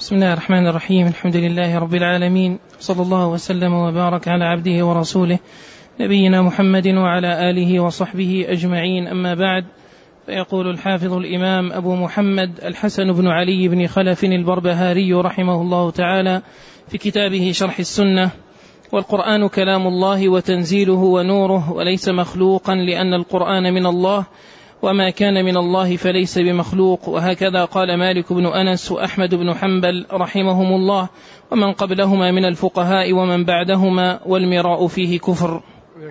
بسم الله الرحمن الرحيم. الحمد لله رب العالمين، صلى الله وسلم وبارك على عبده ورسوله نبينا محمد وعلى آله وصحبه أجمعين. أما بعد، فيقول الحافظ الإمام أبو محمد الحسن بن علي بن خلف البربهاري رحمه الله تعالى في كتابه شرح السنة: والقرآن كلام الله وتنزيله ونوره، وليس مخلوقا، لأن القرآن من الله، وما كان من الله فليس بمخلوق. وهكذا قال مالك بن أنس وأحمد بن حنبل رحمهم الله، ومن قبلهما من الفقهاء ومن بعدهما، والمراء فيه كفر.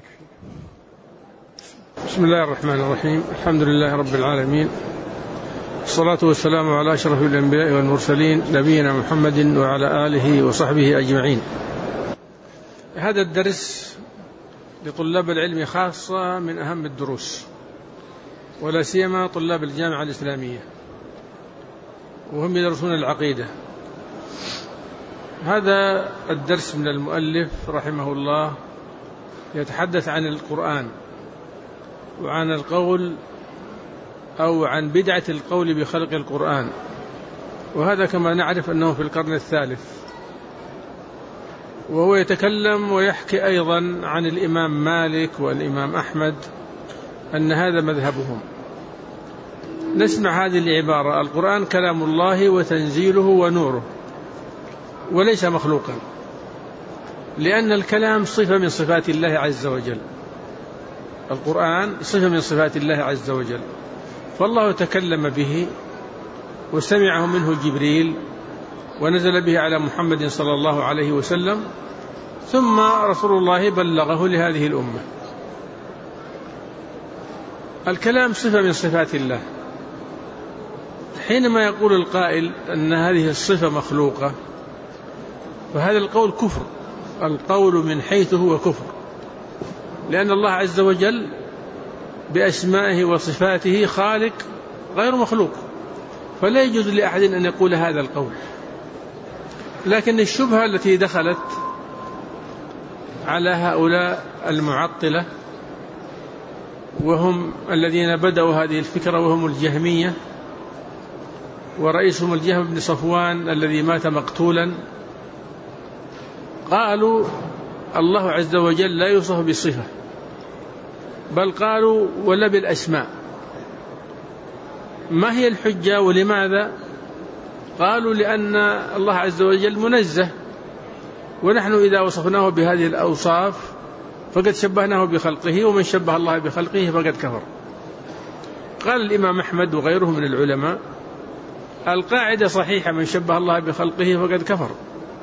بسم الله الرحمن الرحيم. الحمد لله رب العالمين، الصلاة والسلام على أشرف الأنبياء والمرسلين، نبينا محمد وعلى آله وصحبه أجمعين. هذا الدرس لطلاب العلم خاصة من أهم الدروس، ولا سيما طلاب الجامعة الإسلامية وهم يدرسون العقيدة. هذا الدرس من المؤلف رحمه الله يتحدث عن القرآن وعن القول أو عن بدعة القول بخلق القرآن، وهذا كما نعرف أنه في القرن الثالث. وهو يتكلم ويحكي أيضا عن الإمام مالك والإمام أحمد أن هذا مذهبهم. نسمع هذه العبارة: القرآن كلام الله وتنزيله ونوره، وليس مخلوقا، لأن الكلام صفة من صفات الله عز وجل. القرآن صفة من صفات الله عز وجل، فالله تكلم به وسمعه منه جبريل ونزل به على محمد صلى الله عليه وسلم، ثم رسول الله بلغه لهذه الأمة. الكلام صفة من صفات الله. حينما يقول القائل أن هذه الصفة مخلوقة، فهذا القول كفر. القول من حيث هو كفر، لأن الله عز وجل بأسمائه وصفاته خالق غير مخلوق، فلا يجوز لأحد أن يقول هذا القول. لكن الشبهة التي دخلت على هؤلاء المعطلة، وهم الذين بدأوا هذه الفكرة، وهم الجهمية، ورئيسهم الجهم بن صفوان الذي مات مقتولا، قالوا الله عز وجل لا يوصف بصفة، بل قالوا ولا بالأسماء. ما هي الحجة ولماذا؟ قالوا لأن الله عز وجل منزه، ونحن إذا وصفناه بهذه الأوصاف فقد شبهناه بخلقه، ومن شبه الله بخلقه فقد كفر. قال الإمام أحمد وغيره من العلماء: القاعدة صحيحة، من شبه الله بخلقه فقد كفر،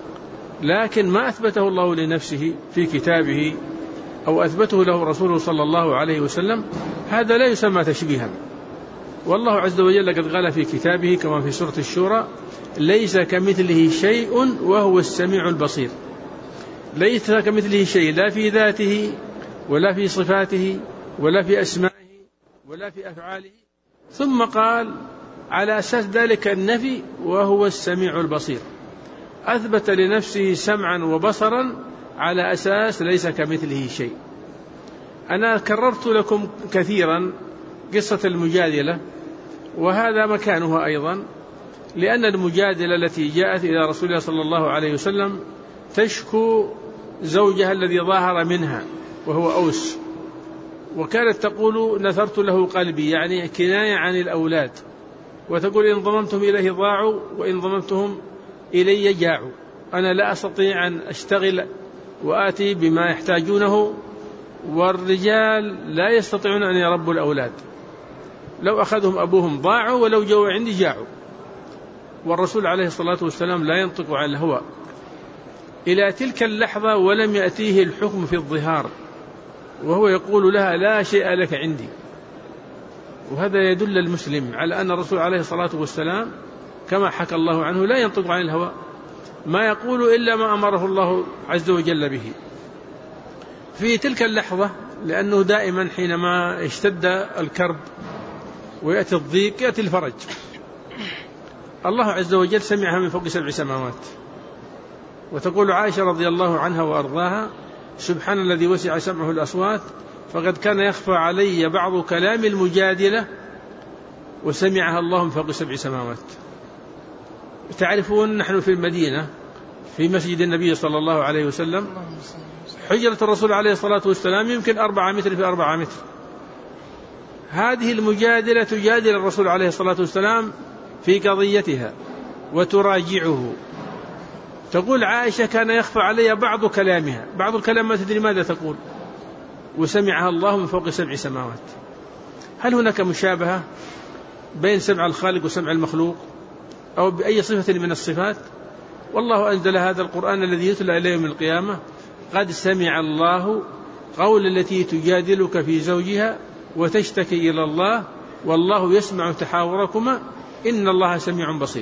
لكن ما أثبته الله لنفسه في كتابه أو أثبته له رسوله صلى الله عليه وسلم، هذا لا يسمى تشبيها. والله عز وجل قد قال في كتابه كما في سورة الشورى: ليس كمثله شيء وهو السميع البصير. ليس كمثله شيء، لا في ذاته ولا في صفاته ولا في أسمائه ولا في أفعاله. ثم قال على أساس ذلك النفي: وهو السميع البصير. أثبت لنفسه سمعا وبصرا على أساس ليس كمثله شيء. أنا كررت لكم كثيرا قصة المجادلة، وهذا مكانها أيضا، لأن المجادلة التي جاءت إلى رسول الله صلى الله عليه وسلم تشكو زوجها الذي ظاهر منها وهو أوس، وكانت تقول: نثرت له قلبي، يعني كناية عن الأولاد، وتقول: إن ضممتهم إليه ضاعوا، وإن ضممتهم إلي جاعوا. أنا لا أستطيع أن أشتغل وآتي بما يحتاجونه، والرجال لا يستطيعون أن يربوا الأولاد، لو أخذهم أبوهم ضاعوا، ولو جوا عندي جاعوا. والرسول عليه الصلاة والسلام لا ينطق عن الهوى. إلى تلك اللحظة ولم يأتيه الحكم في الظهار، وهو يقول لها: لا شيء لك عندي. وهذا يدل المسلم على أن الرسول عليه الصلاة والسلام كما حكى الله عنه لا ينطق عن الهوى، ما يقول إلا ما أمره الله عز وجل به في تلك اللحظة، لأنه دائما حينما اشتد الكرب ويأتي الضيق يأتي الفرج. الله عز وجل سمعها من فوق 7 سماوات. وتقول عائشة رضي الله عنها وأرضاها: سبحان الذي وسع سمعه الأصوات، فقد كان يخفى علي بعض كلام المجادلة وسمعها الله من فوق 7 سماوات. تعرفون نحن في المدينة في مسجد النبي صلى الله عليه وسلم حجرة الرسول عليه الصلاة والسلام يمكن 4 متر في 4 متر. هذه المجادلة تجادل الرسول عليه الصلاة والسلام في قضيتها وتراجعه. تقول عائشة كان يخفى علي بعض كلامها، بعض الكلام ما تدري ماذا تقول، وسمعها الله من فوق 7 سماوات. هل هناك مشابهة بين سمع الخالق وسمع المخلوق أو بأي صفة من الصفات؟ والله أنزل هذا القرآن الذي يتلى إليه يوم القيامة قد سمع الله قول التي تجادلك في زوجها وتشتكي إلى الله والله يسمع تحاوركما إن الله سميع بصير.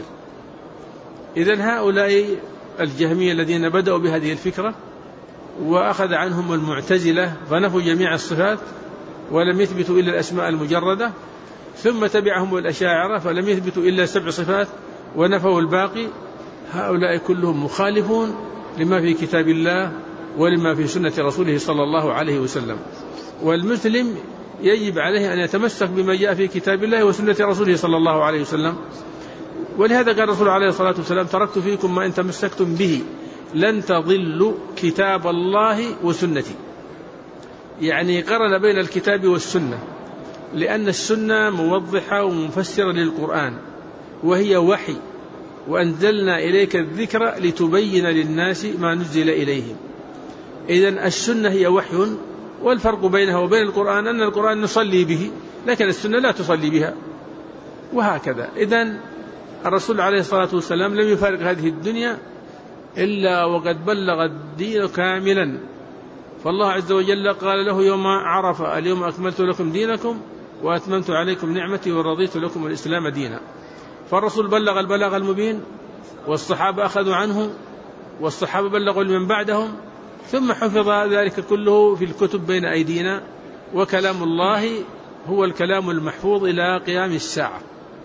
إذن هؤلاء الجهمية الذين بدأوا بهذه الفكرة وأخذ عنهم المعتزلة فنفوا جميع الصفات ولم يثبتوا إلا الأسماء المجردة، ثم تبعهم الأشاعرة فلم يثبتوا إلا 7 صفات ونفوا الباقي. هؤلاء كلهم مخالفون لما في كتاب الله ولما في سنة رسوله صلى الله عليه وسلم. والمسلم يجب عليه أن يتمسك بما جاء في كتاب الله وسنة رسوله صلى الله عليه وسلم. ولهذا قال الرسول عليه الصلاة والسلام تركت فيكم ما إن تمسكتم به لن تضلوا كتاب الله وسنتي. يعني قرن بين الكتاب والسنة، لأن السنة موضحة ومفسرة للقرآن وهي وحي، وأنزلنا إليك الذكر لتبين للناس ما نزل إليهم. إذن السنة هي وحي، والفرق بينها وبين القرآن أن القرآن نصلي به لكن السنة لا تصلي بها، وهكذا. إذن الرسول عليه الصلاة والسلام لم يفارق هذه الدنيا إلا وقد بلغ الدين كاملا. فالله عز وجل قال له يوم عرفة اليوم أكملت لكم دينكم وأتممت عليكم نعمتي ورضيت لكم الإسلام دينا. فالرسول بلغ البلاغ المبين، والصحابة أخذوا عنه، والصحابة بلغوا لمن بعدهم، ثم حفظ ذلك كله في الكتب بين أيدينا. وكلام الله هو الكلام المحفوظ إلى قيام الساعة،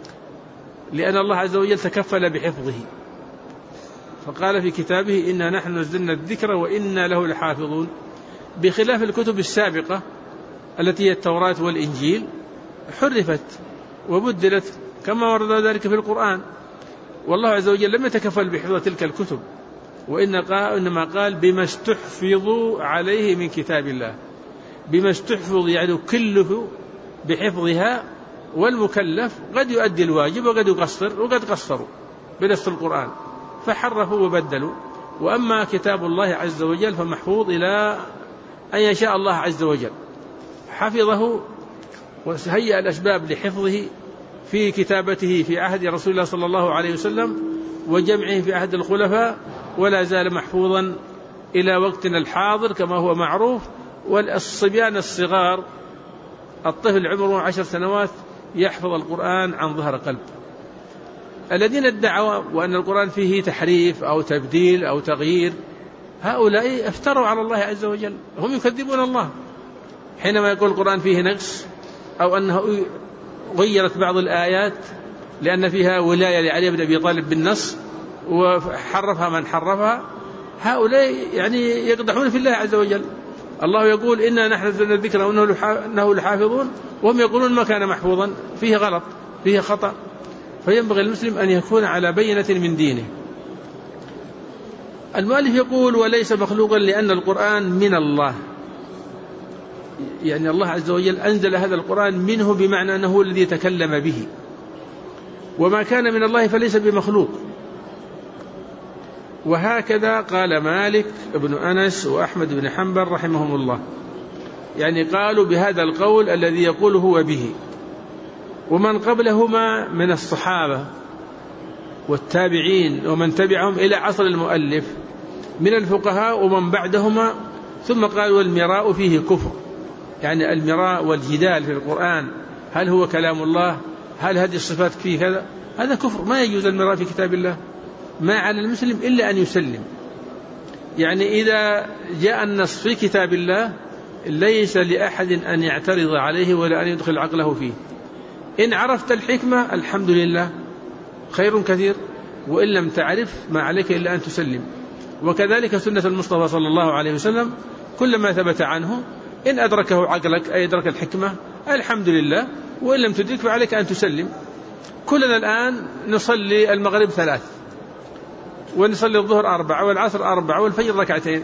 لأن الله عز وجل تكفل بحفظه، فقال في كتابه إنا نحن نزلنا الذكر وإنا له لحافظون، بخلاف الكتب السابقة التي هي التوراة والإنجيل حرفت وبدلت كما ورد ذلك في القرآن. والله عز وجل لم يتكفل بحفظ تلك الكتب، وإنما قال بما استحفظوا عليه من كتاب الله. بما استحفظ يعني كلفوا بحفظها، والمكلف قد يؤدي الواجب وقد يقصر، وقد قصروا بنص القرآن فحرفوا وبدلوا. وأما كتاب الله عز وجل فمحفوظ إلى أن يشاء الله عز وجل، حفظه وهيأ الأسباب لحفظه في كتابته في عهد رسول الله صلى الله عليه وسلم وجمعه في عهد الخلفاء، ولا زال محفوظا إلى وقتنا الحاضر كما هو معروف. والصبيان الصغار، الطفل عمره 10 سنوات يحفظ القرآن عن ظهر قلب. الذين ادعوا وأن القرآن فيه تحريف أو تبديل أو تغيير، هؤلاء افتروا على الله عز وجل، هم يكذبون الله حينما يقول القرآن فيه نقص أو أنه غيرت بعض الآيات لأن فيها ولاية لعلي بن أبي طالب بالنص وحرفها من حرفها. هؤلاء يعني يقدحون في الله عز وجل. الله يقول إنا نحن نزلنا الذكر وإنه لحافظون، وهم يقولون ما كان محفوظا، فيه غلط فيه خطأ. فينبغي المسلم أن يكون على بينة من دينه. المؤلف يقول وليس مخلوقا لأن القرآن من الله، يعني الله عز وجل أنزل هذا القرآن منه بمعنى أنه هو الذي تكلم به، وما كان من الله فليس بمخلوق. وهكذا قال مالك بن أنس وأحمد بن حنبل رحمهم الله، يعني قالوا بهذا القول الذي يقول هو به. ومن قبلهما من الصحابة والتابعين ومن تبعهم إلى عصر المؤلف من الفقهاء ومن بعدهما. ثم قال والمراء فيه كفر، يعني المراء والجدال في القرآن هل هو كلام الله، هل هذه الصفات فيه كذا، هذا كفر، ما يجوز المراء في كتاب الله. ما على المسلم إلا أن يسلم. يعني إذا جاء النص في كتاب الله ليس لأحد أن يعترض عليه ولا أن يدخل عقله فيه. إن عرفت الحكمة الحمد لله خير كثير، وإن لم تعرف ما عليك إلا أن تسلم. وكذلك سنة المصطفى صلى الله عليه وسلم كلما ثبت عنه إن أدركه عقلك أي أدرك الحكمة الحمد لله، وإن لم تدرك فعليك أن تسلم. كلنا الآن نصلي المغرب 3 ونصلي الظهر 4 والعصر 4 والفجر ركعتين.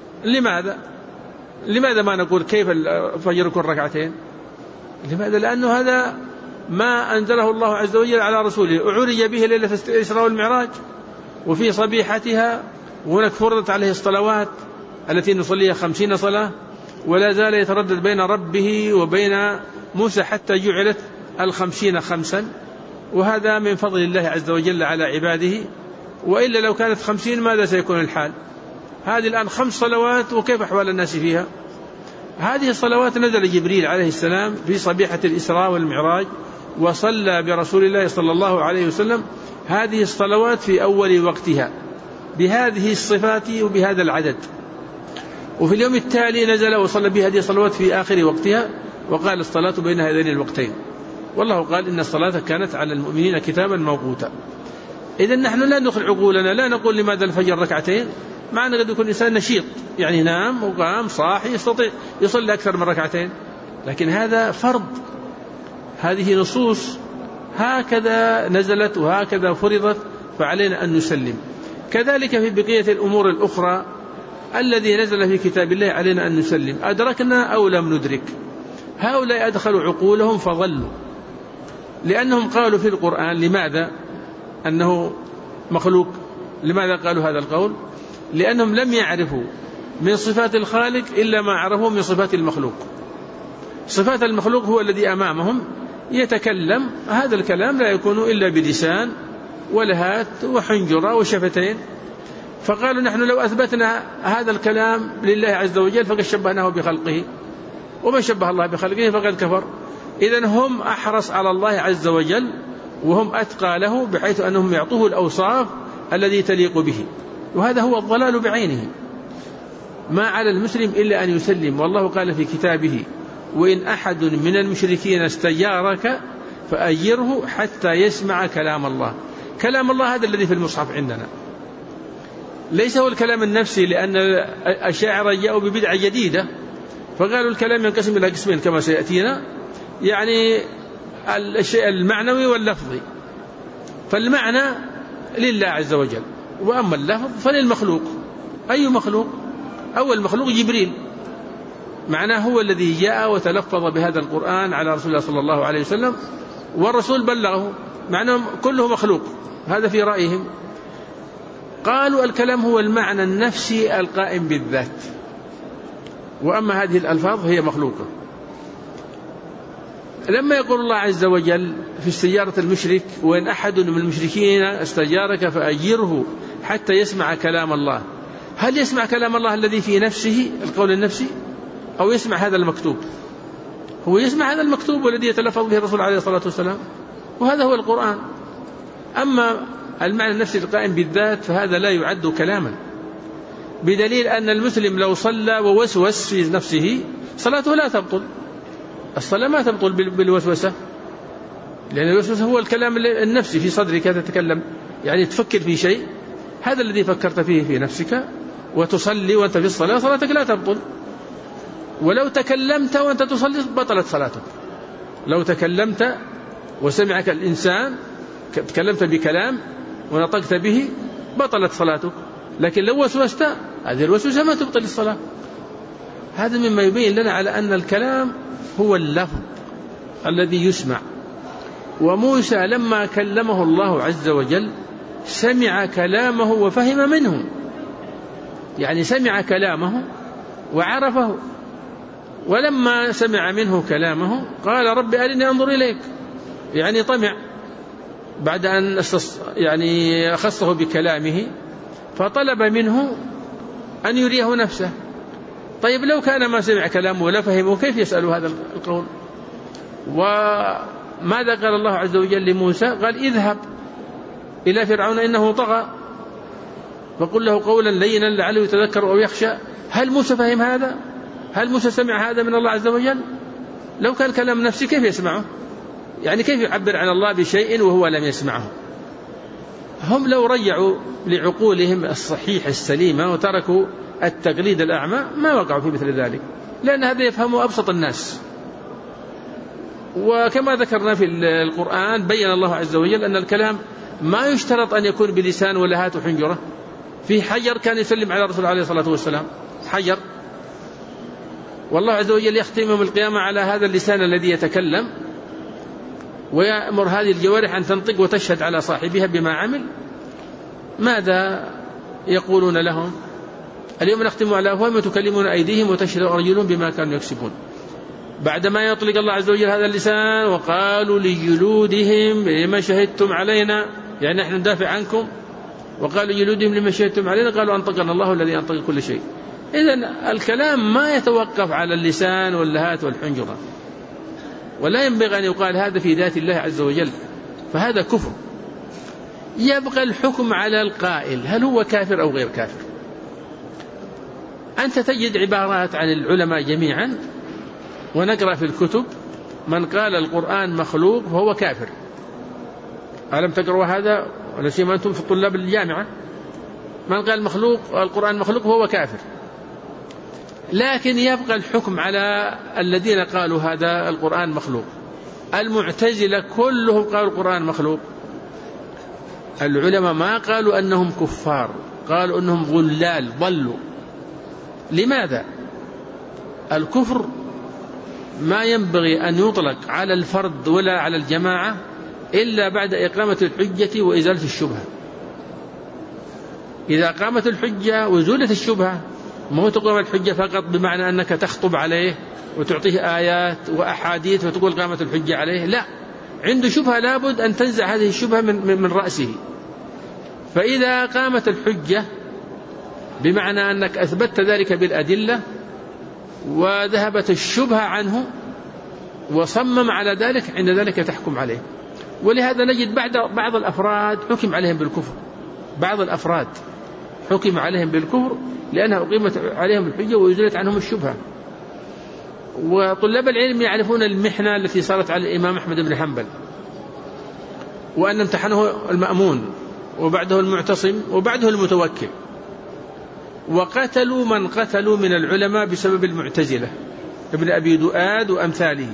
لماذا ما نقول كيف الفجر يكون ركعتين؟ لماذا؟ لأنه هذا ما أنزله الله عز وجل على رسوله، أعرج به ليلة الإسراء والمعراج وفي صبيحتها، وهناك فرضت عليه الصلوات التي نصليها 50 صلاة، ولا زال يتردد بين ربه وبين موسى حتى جعلت 50 خمسا، وهذا من فضل الله عز وجل على عباده، وإلا لو كانت 50 ماذا سيكون الحال؟ هذه الآن 5 صلوات، وكيف أحوال الناس فيها؟ هذه الصلوات نزل جبريل عليه السلام في صبيحة الإسراء والمعراج وصلى برسول الله صلى الله عليه وسلم هذه الصلوات في أول وقتها بهذه الصفات وبهذا العدد، وفي اليوم التالي نزل وصلى بهذه الصلوات في آخر وقتها، وقال الصلاة بين هذين الوقتين، والله قال إن الصلاة كانت على المؤمنين كتابا موقوتا. إذن نحن لا ندخل عقولنا، لا نقول لماذا الفجر ركعتين، معنى قد يكون إنسان نشيط يعني نام وقام صاحي يستطيع يصلي أكثر من ركعتين، لكن هذا فرض، هذه نصوص هكذا نزلت وهكذا فرضت، فعلينا أن نسلم. كذلك في بقية الأمور الأخرى الذي نزل في كتاب الله علينا أن نسلم، أدركنا أو لم ندرك. هؤلاء أدخلوا عقولهم فضلوا، لأنهم قالوا في القرآن لماذا أنه مخلوق؟ لماذا قالوا هذا القول؟ لأنهم لم يعرفوا من صفات الخالق إلا ما عرفوا من صفات المخلوق. صفات المخلوق هو الذي أمامهم يتكلم، هذا الكلام لا يكون إلا بلسان ولهات وحنجرة وشفتين، فقالوا نحن لو أثبتنا هذا الكلام لله عز وجل فقد شبهناه بخلقه، ومن شبه الله بخلقه فقد كفر. إذن هم أحرص على الله عز وجل وهم أتقى له، بحيث أنهم يعطوه الأوصاف الذي تليق به، وهذا هو الضلال بعينه. ما على المسلم إلا أن يسلم، والله قال في كتابه وإن أحد من المشركين استجارك فأجره حتى يسمع كلام الله. كلام الله هذا الذي في المصحف عندنا، ليس هو الكلام النفسي، لأن الأشاعرة جاءوا ببدعة جديدة فقالوا الكلام ينقسم إلى قسمين كما سيأتينا، يعني الشيء المعنوي واللفظي، فالمعنى لله عز وجل، وأما اللفظ فللمخلوق. أي مخلوق؟ أول مخلوق جبريل، معناه هو الذي جاء وتلفظ بهذا القرآن على رسول الله صلى الله عليه وسلم، والرسول بلغه، معناه كله مخلوق، هذا في رأيهم. قالوا الكلام هو المعنى النفسي القائم بالذات، وأما هذه الألفاظ هي مخلوقة. لما يقول الله عز وجل في استجارة المشرك وإن أحد من المشركين استجارك فأجره حتى يسمع كلام الله، هل يسمع كلام الله الذي في نفسه القول النفسي، أو يسمع هذا المكتوب؟ هو يسمع هذا المكتوب والذي يتلفظ به الرسول عليه الصلاة والسلام، وهذا هو القرآن. أما المعنى النفسي القائم بالذات فهذا لا يعد كلاما، بدليل أن المسلم لو صلى ووسوس في نفسه صلاته لا تبطل، الصلاة ما تبطل بالوسوسة، لأن الوسوسة هو الكلام النفسي في صدرك تتكلم، يعني تفكر في شيء، هذا الذي فكرت فيه في نفسك وتصلي وأنت في الصلاة صلاتك لا تبطل. ولو تكلمت وأنت تصلي بطلت صلاتك، لو تكلمت وسمعك الإنسان تكلمت بكلام ونطقت به بطلت صلاتك، لكن لو وسوست هذه الوسوسة ما تبطل الصلاة. هذا مما يبين لنا على أن الكلام هو اللفظ الذي يسمع. وموسى لما كلمه الله عز وجل سمع كلامه وفهم منه، يعني سمع كلامه وعرفه، ولما سمع منه كلامه قال رب أرني أنظر إليك، يعني طمع بعد أن يعني أخصه بكلامه فطلب منه أن يريه نفسه. طيب لو كان ما سمع كلامه ولا فهمه كيف يسأل هذا القول؟ وماذا قال الله عز وجل لموسى؟ قال اذهب إلى فرعون إنه طغى فقل له قولا لينا لعله يتذكر أو يخشى. هل موسى فهم هذا؟ هل موسى سمع هذا من الله عز وجل؟ لو كان كلام نفسي كيف يسمعه؟ يعني كيف يعبر عن الله بشيء وهو لم يسمعه؟ هم لو رجعوا لعقولهم الصحيحة السليمة وتركوا التقليد الأعمى ما وقعوا في مثل ذلك، لأن هذا يفهمه أبسط الناس. وكما ذكرنا في القرآن بين الله عز وجل أن الكلام ما يشترط أن يكون بلسان ولهات وحنجرة، في حجر كان يسلم على الرسول عليه الصلاة والسلام، حجر، والله عز وجل يختم يوم القيامة على هذا اللسان الذي يتكلم، ويأمر هذه الجوارح أن تنطق وتشهد على صاحبها بما عمل. ماذا يقولون لهم؟ اليوم نختم على أفواههم وتكلمون أيديهم وتشهد أرجلهم بما كانوا يكسبون. بعدما يطلق الله عز وجل هذا اللسان: وقالوا لجلودهم لما شهدتم علينا، يعني نحن ندافع عنكم. وقالوا لجلودهم لما شهدتم علينا، قالوا أنطقنا الله الذي أنطق كل شيء. إذن الكلام ما يتوقف على اللسان واللهات والحنجرة، ولا ينبغي أن يقال هذا في ذات الله عز وجل، فهذا كفر. يبقى الحكم على القائل هل هو كافر أو غير كافر. أنت تجد عبارات عن العلماء جميعا، ونقرأ في الكتب: من قال القرآن مخلوق فهو كافر. ألم تقرأوا هذا؟ ولا سيما أنتم في طلاب الجامعة. من قال مخلوق القرآن مخلوق فهو كافر. لكن يبقى الحكم على الذين قالوا هذا القرآن مخلوق. المعتزلة كلهم قالوا القرآن مخلوق. العلماء ما قالوا أنهم كفار، قالوا أنهم ضلال، ضلوا. لماذا؟ الكفر ما ينبغي أن يطلق على الفرد ولا على الجماعة إلا بعد إقامة الحجة وإزالة الشبهة. إذا قامت الحجة وزولت الشبهة، ما هو تقوم الحجة فقط بمعنى أنك تخطب عليه وتعطيه آيات وأحاديث وتقول قامت الحجة عليه، لا، عنده شبهة لابد أن تنزع هذه الشبهة من رأسه. فإذا قامت الحجة بمعنى أنك أثبتت ذلك بالأدلة وذهبت الشبهة عنه وصمم على ذلك، عند ذلك تحكم عليه. ولهذا نجد بعض الأفراد حكم عليهم بالكفر، بعض الأفراد حكم عليهم بالكفر لأنها أقيمت عليهم الحجة ويزلت عنهم الشبهة. وطلاب العلم يعرفون المحنة التي صارت على الإمام أحمد بن حنبل، وأن امتحنه المأمون وبعده المعتصم وبعده المتوكل، وقتلوا من قتلوا من العلماء بسبب المعتزلة، ابن أبي دؤاد وأمثاله.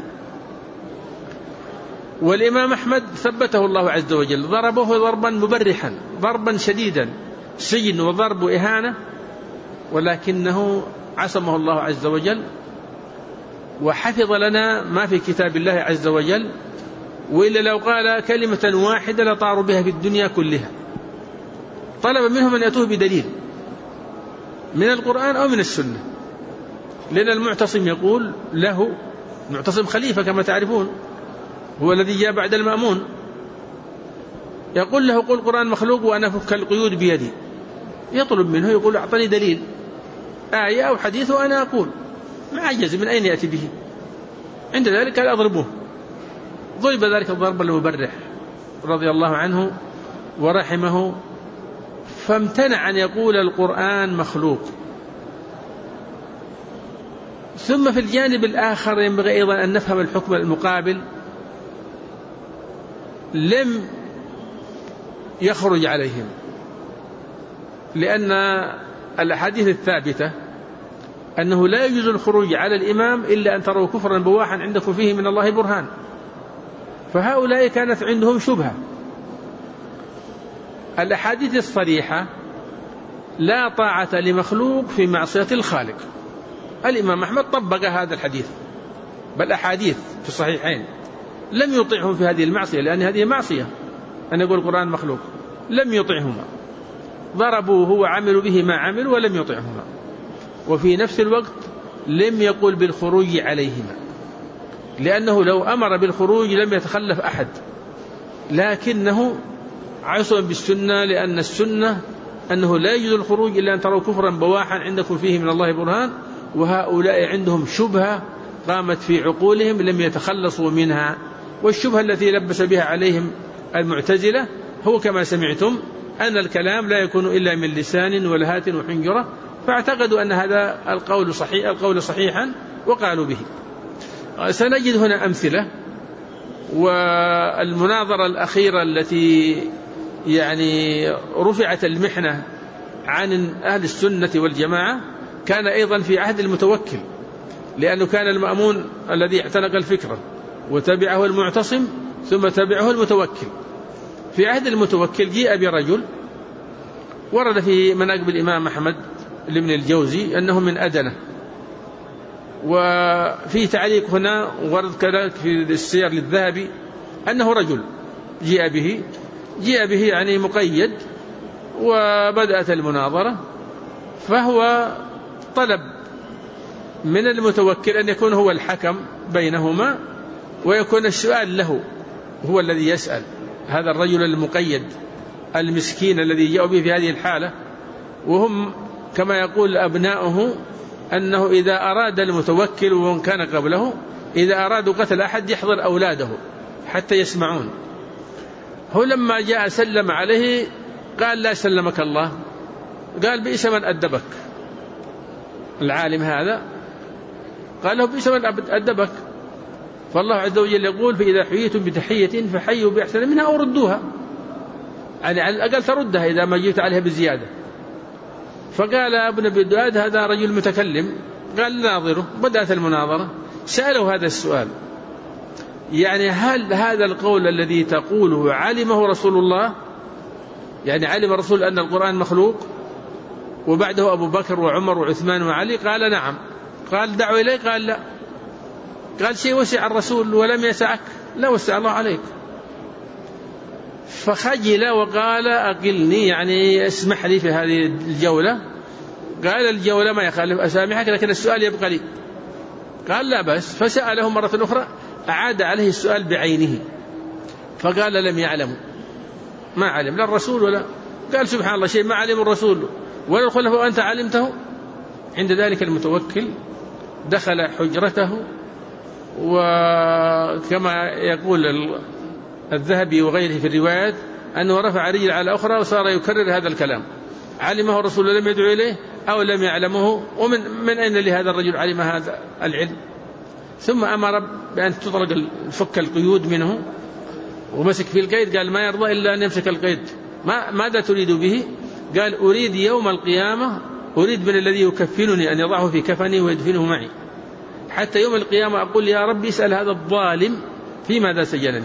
والإمام أحمد ثبته الله عز وجل، ضربه ضربا مبرحا، ضربا شديدا، سجن وضرب وإهانة، ولكنه عصمه الله عز وجل وحفظ لنا ما في كتاب الله عز وجل. وإلا لو قال كلمة واحدة لطاروا بها في الدنيا كلها. طلب منهم أن يأتوه بدليل من القرآن أو من السنة، لأن المعتصم يقول له، المعتصم خليفة كما تعرفون، هو الذي جاء بعد المأمون، يقول له قل القرآن مخلوق وأنا أفك القيود بيدي. يطلب منه، يقول أعطني دليل، آية أو حديث وأنا أقول. ما عجز، من أين يأتي به؟ عند ذلك قال أضربوه. ضرب ذلك الضرب المبرح رضي الله عنه ورحمه، فامتنع أن يقول القرآن مخلوق. ثم في الجانب الآخر ينبغي أيضا أن نفهم الحكم المقابل. لم يخرج عليهم، لأن الأحاديث الثابتة أنه لا يجوز الخروج على الإمام إلا أن تروا كفرا بواحا عندكم فيه من الله برهان. فهؤلاء كانت عندهم شبهة. الأحاديث الصريحة لا طاعة لمخلوق في معصية الخالق. الإمام أحمد طبق هذا الحديث، بل أحاديث في الصحيحين لم يطعهم في هذه المعصية، لأن هذه معصية أن يقول القرآن مخلوق. لم يطعهما، ضربوه وعملوا به ما عملوا ولم يطعهما. وفي نفس الوقت لم يقل بالخروج عليهما، لأنه لو أمر بالخروج لم يتخلف أحد، لكنه عصم بالسنة، لأن السنة أنه لا يجوز الخروج إلا أن تروا كفرا بواحا عندكم فيه من الله برهان. وهؤلاء عندهم شبهة قامت في عقولهم لم يتخلصوا منها. والشبهة التي لبس بها عليهم المعتزلة هو كما سمعتم أن الكلام لا يكون إلا من لسان ولهات وحنجرة، فاعتقدوا أن هذا القول صحيحا وقالوا به. سنجد هنا أمثلة. والمناظرة الأخيرة التي يعني رفعت المحنة عن أهل السنة والجماعة كان أيضا في عهد المتوكل، لأنه كان المأمون الذي اعتنق الفكرة وتبعه المعتصم ثم تبعه المتوكل. في عهد المتوكل جيء برجل ورد في مناقب الإمام أحمد لابن الجوزي أنه من أدنة. وفي تعليق هنا ورد كذلك في السير للذهبي أنه رجل جيء به يعني مقيد، وبدأت المناظرة، فهو طلب من المتوكل أن يكون هو الحكم بينهما، ويكون السؤال له، هو الذي يسأل هذا الرجل المقيد المسكين الذي جاء به في هذه الحالة. وهم كما يقول أبناؤه أنه إذا أراد المتوكل ومن كان قبله إذا أرادوا قتل أحد يحضر أولاده حتى يسمعون. هو لما جاء سلم عليه قال لا سلمك الله، قال بئس من أدبك. العالم هذا قال له بئس من أدبك، فالله عز وجل يقول فإذا حييتم بتحية فحيوا بأحسن منها أو ردوها، يعني على الأقل تردها إذا ما جئت عليها بزيادة. فقال ابن أبي الدؤاد هذا رجل متكلم، قال ناظره. بدأت المناظرة، سألوا هذا السؤال، يعني هل هذا القول الذي تقوله علمه رسول الله؟ يعني علم الرسول أن القرآن مخلوق وبعده أبو بكر وعمر وعثمان وعلي؟ قال نعم. قال دعوا إليه؟ قال لا. قال شيء وسع الرسول ولم يسعك؟ لا وسع الله عليك. فخجل وقال أقلني، يعني اسمح لي في هذه الجولة. قال الجولة ما يخالف أسامحك، لكن السؤال يبقى لي. قال لا بس. فسأله مرة أخرى، أعاد عليه السؤال بعينه، فقال لم يعلم، ما علم لا الرسول ولا. قال سبحان الله، شيء ما علم الرسول ولا الخلفاء وأنت علمته. عند ذلك المتوكل دخل حجرته، وكما يقول الذهبي وغيره في الروايات أنه رفع رجل على أخرى وصار يكرر هذا الكلام. علمه الرسول لم يدعو إليه أو لم يعلمه، ومن أين لهذا الرجل علم هذا العلم؟ ثم أمر بأن تطرق فك القيود منه، ومسك في القيد. قال ما يرضى إلا أن يمسك القيد. ماذا تريد به؟ قال أريد يوم القيامة، أريد من الذي يكفنني أن يضعه في كفني ويدفنه معي، حتى يوم القيامة أقول يا رب اسأل هذا الظالم في ماذا سجنني.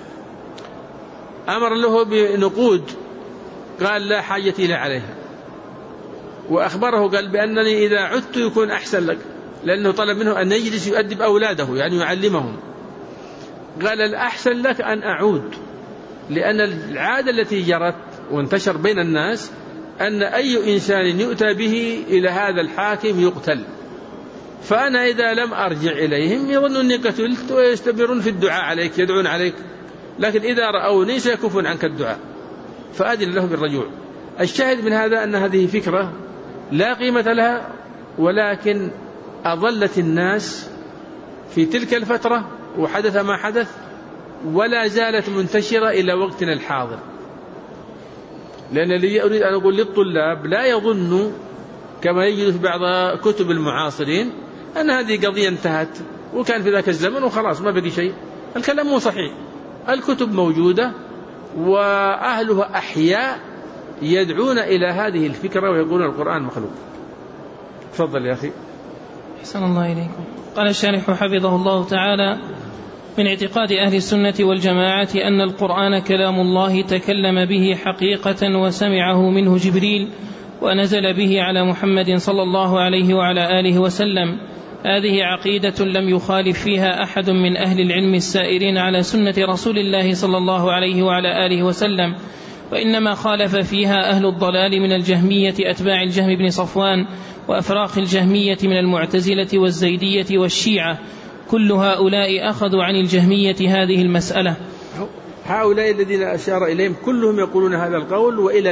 أمر له بنقود، قال لا حاجة لي عليها. وأخبره قال بأنني إذا عدت يكون أحسن لك، لأنه طلب منه أن يجلس يؤدب أولاده، يعني يعلمهم. قال الأحسن لك أن أعود، لأن العادة التي جرت وانتشر بين الناس أن أي إنسان يؤتى به إلى هذا الحاكم يقتل، فأنا إذا لم أرجع إليهم يظنون أني قتلت ويستمرون في الدعاء عليك، يدعون عليك، لكن إذا رأوني سيكفون عنك الدعاء، فأذن له بالرجوع. الشاهد من هذا أن هذه فكرة لا قيمة لها، ولكن أضلت الناس في تلك الفترة وحدث ما حدث، ولا زالت منتشرة إلى وقتنا الحاضر. لأن الذي أريد أن أقول للطلاب لا يظنوا كما يجد في بعض كتب المعاصرين أن هذه قضية انتهت وكان في ذاك الزمن وخلاص ما بقي شيء. الكلام مو صحيح، الكتب موجودة وأهلها أحياء يدعون إلى هذه الفكرة ويقولون القرآن مخلوق. تفضل يا أخي. أحسن الله إليكم. قال الشارح حفظه الله تعالى: من اعتقاد أهل السنة والجماعة أن القرآن كلام الله تكلم به حقيقة وسمعه منه جبريل ونزل به على محمد صلى الله عليه وعلى آله وسلم. هذه عقيدة لم يخالف فيها أحد من أهل العلم السائرين على سنة رسول الله صلى الله عليه وعلى آله وسلم، وإنما خالف فيها أهل الضلال من الجهمية أتباع الجهم بن صفوان، وأفراخ الجهمية من المعتزلة والزيدية والشيعة. كل هؤلاء أخذوا عن الجهمية هذه المسألة. هؤلاء الذين أشار إليهم كلهم يقولون هذا القول، وإلى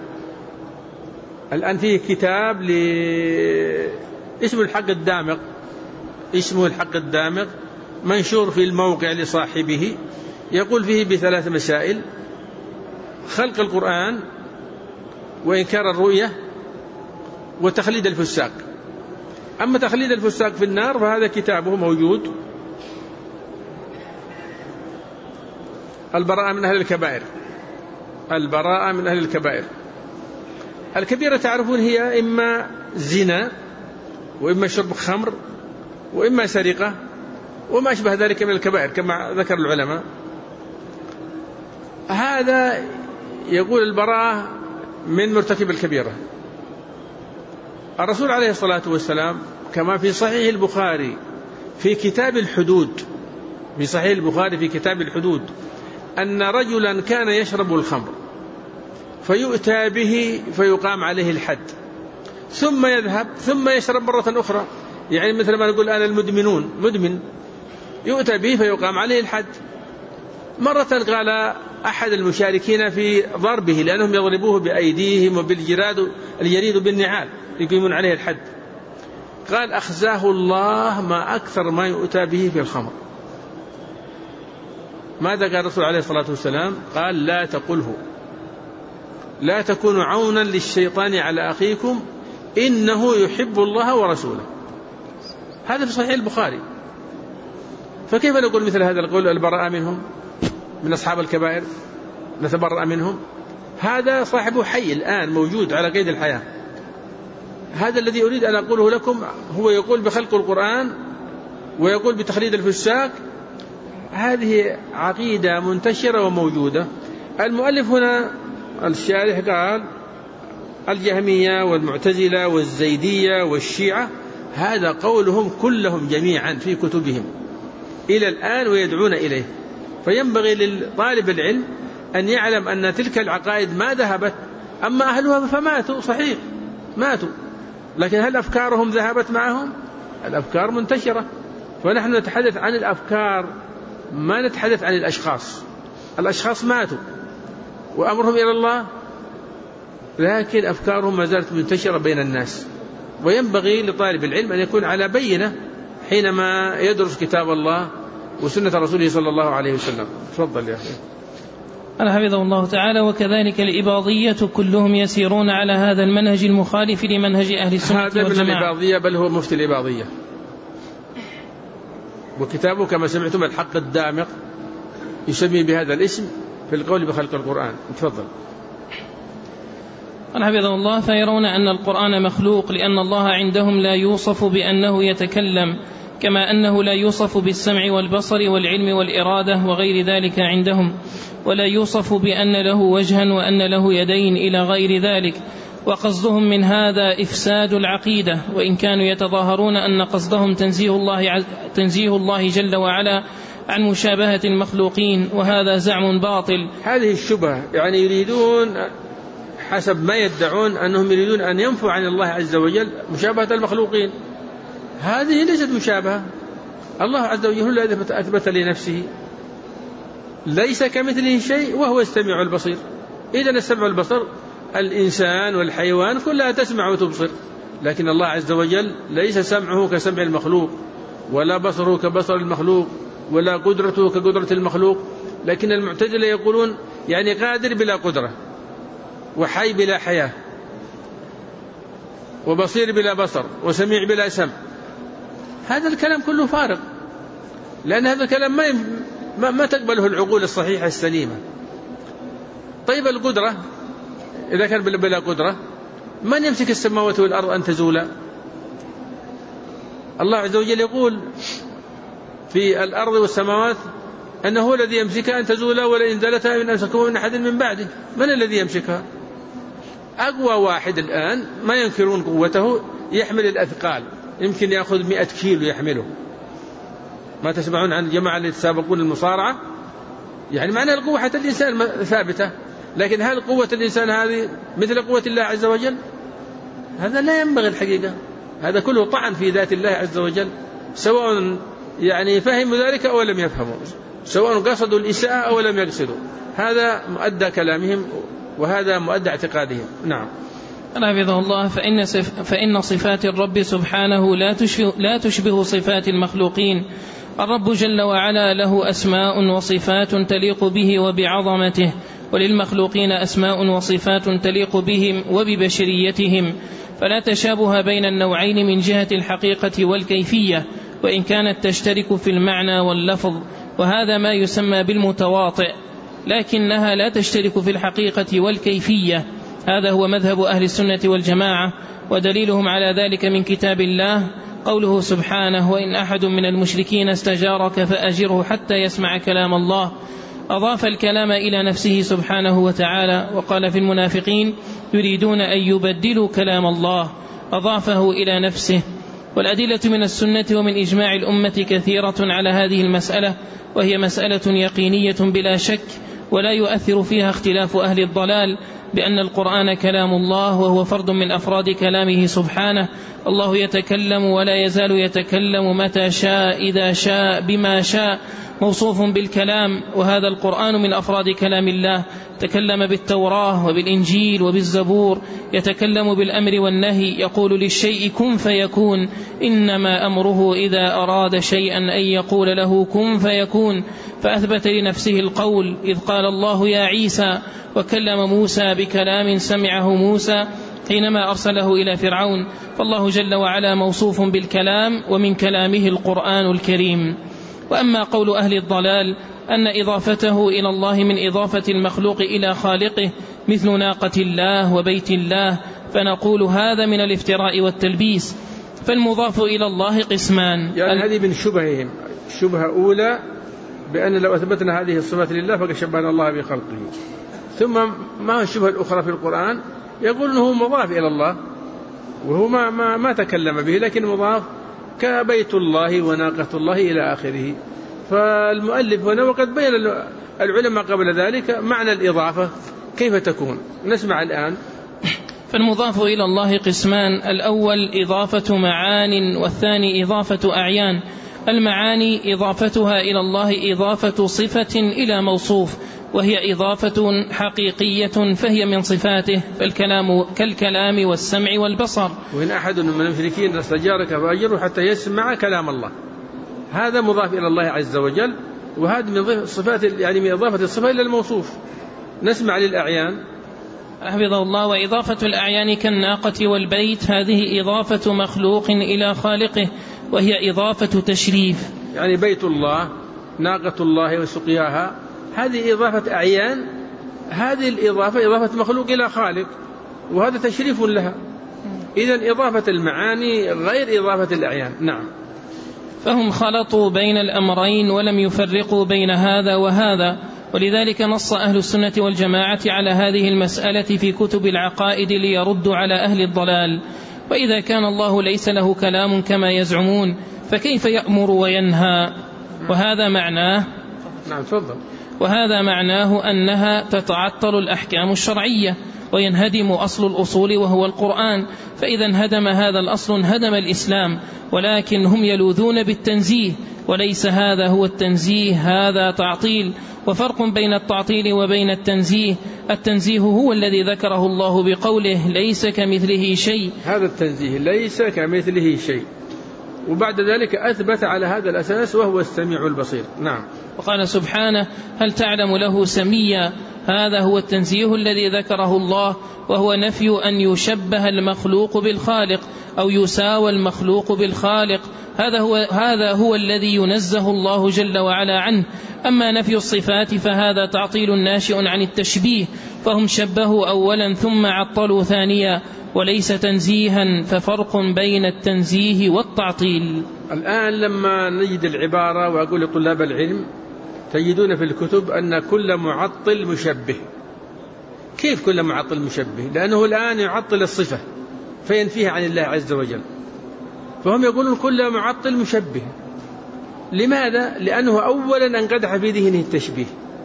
الآن فيه كتاب اسمه الحق الدامغ منشور في الموقع لصاحبه، يقول فيه بثلاث مسائل: خلق القرآن، وإنكار الرؤية، وتخليد الفساق. أما تخليد الفساق في النار فهذا كتابه موجود. البراءة من أهل الكبائر. الكبيرة تعرفون هي إما زنا، وإما شرب خمر، وإما سرقة، وما أشبه ذلك من الكبائر كما ذكر العلماء. هذا يقول البراءة من مرتكب الكبيرة. الرسول عليه الصلاة والسلام كما في صحيح البخاري في كتاب الحدود، في صحيح البخاري في كتاب الحدود، أن رجلا كان يشرب الخمر فيؤتى به فيقام عليه الحد، ثم يذهب ثم يشرب مرة أخرى، يعني مثل ما نقول أنا مدمن، يؤتى به فيقام عليه الحد. مرة قال أحد المشاركين في ضربه لأنهم يضربوه بأيديهم وبالجريد بالنعال يقيمون عليه الحد، قال أخزاه الله ما أكثر ما يؤتى به في الخمر. ماذا قال الرسول عليه الصلاة والسلام؟ قال لا تقله، لا تكونوا عونا للشيطان على أخيكم إنه يحب الله ورسوله. هذا في صحيح البخاري. فكيف نقول مثل هذا القول البراءة منهم، من أصحاب الكبائر نتبرأ منهم؟ هذا صاحبه حي الآن موجود على قيد الحياة. هذا الذي أريد أن أقوله لكم، هو يقول بخلق القرآن ويقول بتخليد الفساق. هذه عقيدة منتشرة وموجودة. المؤلف هنا الشارح قال الجهمية والمعتزلة والزيدية والشيعة، هذا قولهم كلهم جميعا في كتبهم إلى الآن ويدعون إليه. فينبغي للطالب العلم أن يعلم أن تلك العقائد ما ذهبت، أما أهلها فماتوا، صحيح ماتوا، لكن هل أفكارهم ذهبت معهم؟ الأفكار منتشرة. فنحن نتحدث عن الأفكار، ما نتحدث عن الأشخاص. الأشخاص ماتوا وأمرهم إلى الله، لكن أفكارهم ما زالت منتشرة بين الناس. وينبغي لطالب العلم أن يكون على بينة حينما يدرس كتاب الله وسنة رسوله صلى الله عليه وسلم. تفضل يا أخي. قال حفظه الله تعالى: وكذلك الإباضية كلهم يسيرون على هذا المنهج المخالف لمنهج أهل السنة والجماعة. هذا من الإباضية، بل هو مفتي الإباضية، وكتابه كما سمعتم الحق الدامق يسمي بهذا الاسم في القول بخلق القرآن. تفضل. قال حفظه الله: فيرون أن القرآن مخلوق لأن الله عندهم لا يوصف بأنه يتكلم، كما أنه لا يوصف بالسمع والبصر والعلم والإرادة وغير ذلك عندهم، ولا يوصف بأن له وجها وأن له يدين إلى غير ذلك. وقصدهم من هذا إفساد العقيدة، وإن كانوا يتظاهرون أن قصدهم تنزيه الله جل وعلا عن مشابهة المخلوقين، وهذا زعم باطل. هذه الشبهة، يعني يريدون حسب ما يدعون أنهم يريدون أن ينفوا عن الله عز وجل مشابهة المخلوقين. هذه ليست مشابهة. الله عز وجل هو الذي أثبت لنفسه ليس كمثله شيء وهو السميع البصير. إذن السمع والبصر الإنسان والحيوان كلها تسمع وتبصر، لكن الله عز وجل ليس سمعه كسمع المخلوق، ولا بصره كبصر المخلوق، ولا قدرته كقدرة المخلوق. لكن المعتزلة يقولون يعني قادر بلا قدرة، وحي بلا حياة، وبصير بلا بصر، وسميع بلا سمع. هذا الكلام كله فارغ، لأن هذا الكلام ما تقبله العقول الصحيحة السليمة. طيب القدرة، إذا كان بلا قدرة، من يمسك السماوات والأرض أن تزولا؟ الله عز وجل يقول في الأرض والسماوات أنه هو الذي يمسكها أن تزولا، ولئن زالتا من أمسكه من أحد من بعده. من الذي يمسكها؟ أقوى واحد الآن ما ينكرون قوته يحمل الأثقال، يمكن يأخذ 100 كيلو يحمله. ما تسمعون عن الجماعة اللي يتسابقون المصارعة؟ يعني معنى القوة حتى الإنسان ثابتة، لكن هل قوة الإنسان هذه مثل قوة الله عز وجل؟ هذا لا ينبغي الحقيقة. هذا كله طعن في ذات الله عز وجل، سواء يعني فهموا ذلك أو لم يفهموا، سواء قصدوا الإساءة أو لم يقصدوا. هذا مؤدى كلامهم وهذا مؤدى اعتقادهم. نعم. حفظه الله: فإن صفات الرب سبحانه لا تشبه صفات المخلوقين. الرب جل وعلا له أسماء وصفات تليق به وبعظمته، وللمخلوقين أسماء وصفات تليق بهم وببشريتهم، فلا تشابه بين النوعين من جهة الحقيقة والكيفية، وإن كانت تشترك في المعنى واللفظ، وهذا ما يسمى بالمتواطئ، لكنها لا تشترك في الحقيقة والكيفية. هذا هو مذهب أهل السنة والجماعة، ودليلهم على ذلك من كتاب الله قوله سبحانه: وإن أحد من المشركين استجارك فأجره حتى يسمع كلام الله. أضاف الكلام إلى نفسه سبحانه وتعالى. وقال في المنافقين: يريدون أن يبدلوا كلام الله، أضافه إلى نفسه. والأدلة من السنة ومن إجماع الأمة كثيرة على هذه المسألة، وهي مسألة يقينية بلا شك، ولا يؤثر فيها اختلاف أهل الضلال، بأن القرآن كلام الله، وهو فرد من أفراد كلامه سبحانه. الله يتكلم ولا يزال يتكلم متى شاء إذا شاء بما شاء، موصوف بالكلام، وهذا القرآن من أفراد كلام الله. تكلم بالتوراة وبالإنجيل وبالزبور، يتكلم بالأمر والنهي، يقول للشيء كن فيكون، إنما أمره إذا أراد شيئا أن يقول له كن فيكون. فأثبت لنفسه القول إذ قال الله يا عيسى، وكلم موسى بكلام سمعه موسى حينما أرسله إلى فرعون. فالله جل وعلا موصوف بالكلام، ومن كلامه القرآن الكريم. وأما قول أهل الضلال أن إضافته إلى الله من إضافة المخلوق إلى خالقه، مثل ناقة الله وبيت الله، فنقول هذا من الافتراء والتلبيس. فالمضاف إلى الله قسمان، يعني هذه من شبههم. شبهة أولى بأن لو أثبتنا هذه الصفات لله فقد شبهنا الله بخلقه. ثم ما هو الشبهة الأخرى في القرآن؟ يقول أنه مضاف إلى الله، وهو ما تكلم به، لكن مضاف كبيت الله وناقة الله إلى آخره. فالمؤلف هنا وقد بين العلماء قبل ذلك معنى الإضافة كيف تكون. نسمع الآن. فالمضاف إلى الله قسمان، الأول إضافة معان، والثاني إضافة أعيان. المعاني إضافتها إلى الله إضافة صفة إلى موصوف، وهي إضافة حقيقية، فهي من صفاته، فالكلام كالكلام والسمع والبصر. وإن أحد من المشركين استجارك فأجره حتى يسمع كلام الله، هذا مضاف إلى الله عز وجل، وهذا من صفات، يعني من إضافة الصفة إلى الموصوف. نسمع للأعيان. حفظه الله. وإضافة الأعيان كالناقة والبيت، هذه إضافة مخلوق إلى خالقه، وهي إضافة تشريف. يعني بيت الله، ناقة الله وسقياها، هذه إضافة أعيان. هذه الإضافة إضافة مخلوق إلى خالق، وهذا تشريف لها. إذن إضافة المعاني غير إضافة الأعيان. نعم. فهم خلطوا بين الأمرين ولم يفرقوا بين هذا وهذا، ولذلك نص أهل السنة والجماعة على هذه المسألة في كتب العقائد ليردوا على أهل الضلال. وإذا كان الله ليس له كلام كما يزعمون، فكيف يأمر وينهى؟ وهذا معناه. نعم تفضل. وهذا معناه أنها تتعطل الأحكام الشرعية، وينهدم أصل الأصول وهو القرآن. فإذا انهدم هذا الأصل انهدم الإسلام. ولكن هم يلوذون بالتنزيه، وليس هذا هو التنزيه، هذا تعطيل. وفرق بين التعطيل وبين التنزيه. التنزيه هو الذي ذكره الله بقوله ليس كمثله شيء، هذا التنزيه ليس كمثله شيء، وبعد ذلك أثبت على هذا الأساس وهو السميع البصير. نعم. وقال سبحانه هل تعلم له سميا، هذا هو التنزيه الذي ذكره الله، وهو نفي أن يشبه المخلوق بالخالق أو يساوى المخلوق بالخالق، هذا هو الذي ينزه الله جل وعلا عنه. أما نفي الصفات فهذا تعطيل ناشئ عن التشبيه، فهم شبهوا أولا ثم عطلوا ثانيا، وليس تنزيها، ففرق بين التنزيه والتعطيل. الآن لما نجد العبارة، وأقول لطلاب العلم تجدون في الكتب أن كل معطل مشبه. كيف كل معطل مشبه؟ لأنه الآن يعطل الصفة فينفيها عن الله عز وجل، فهم يقولون كل معطل مشبه. لماذا؟ لأنه أولا انقدح في ذهنه التشبيه،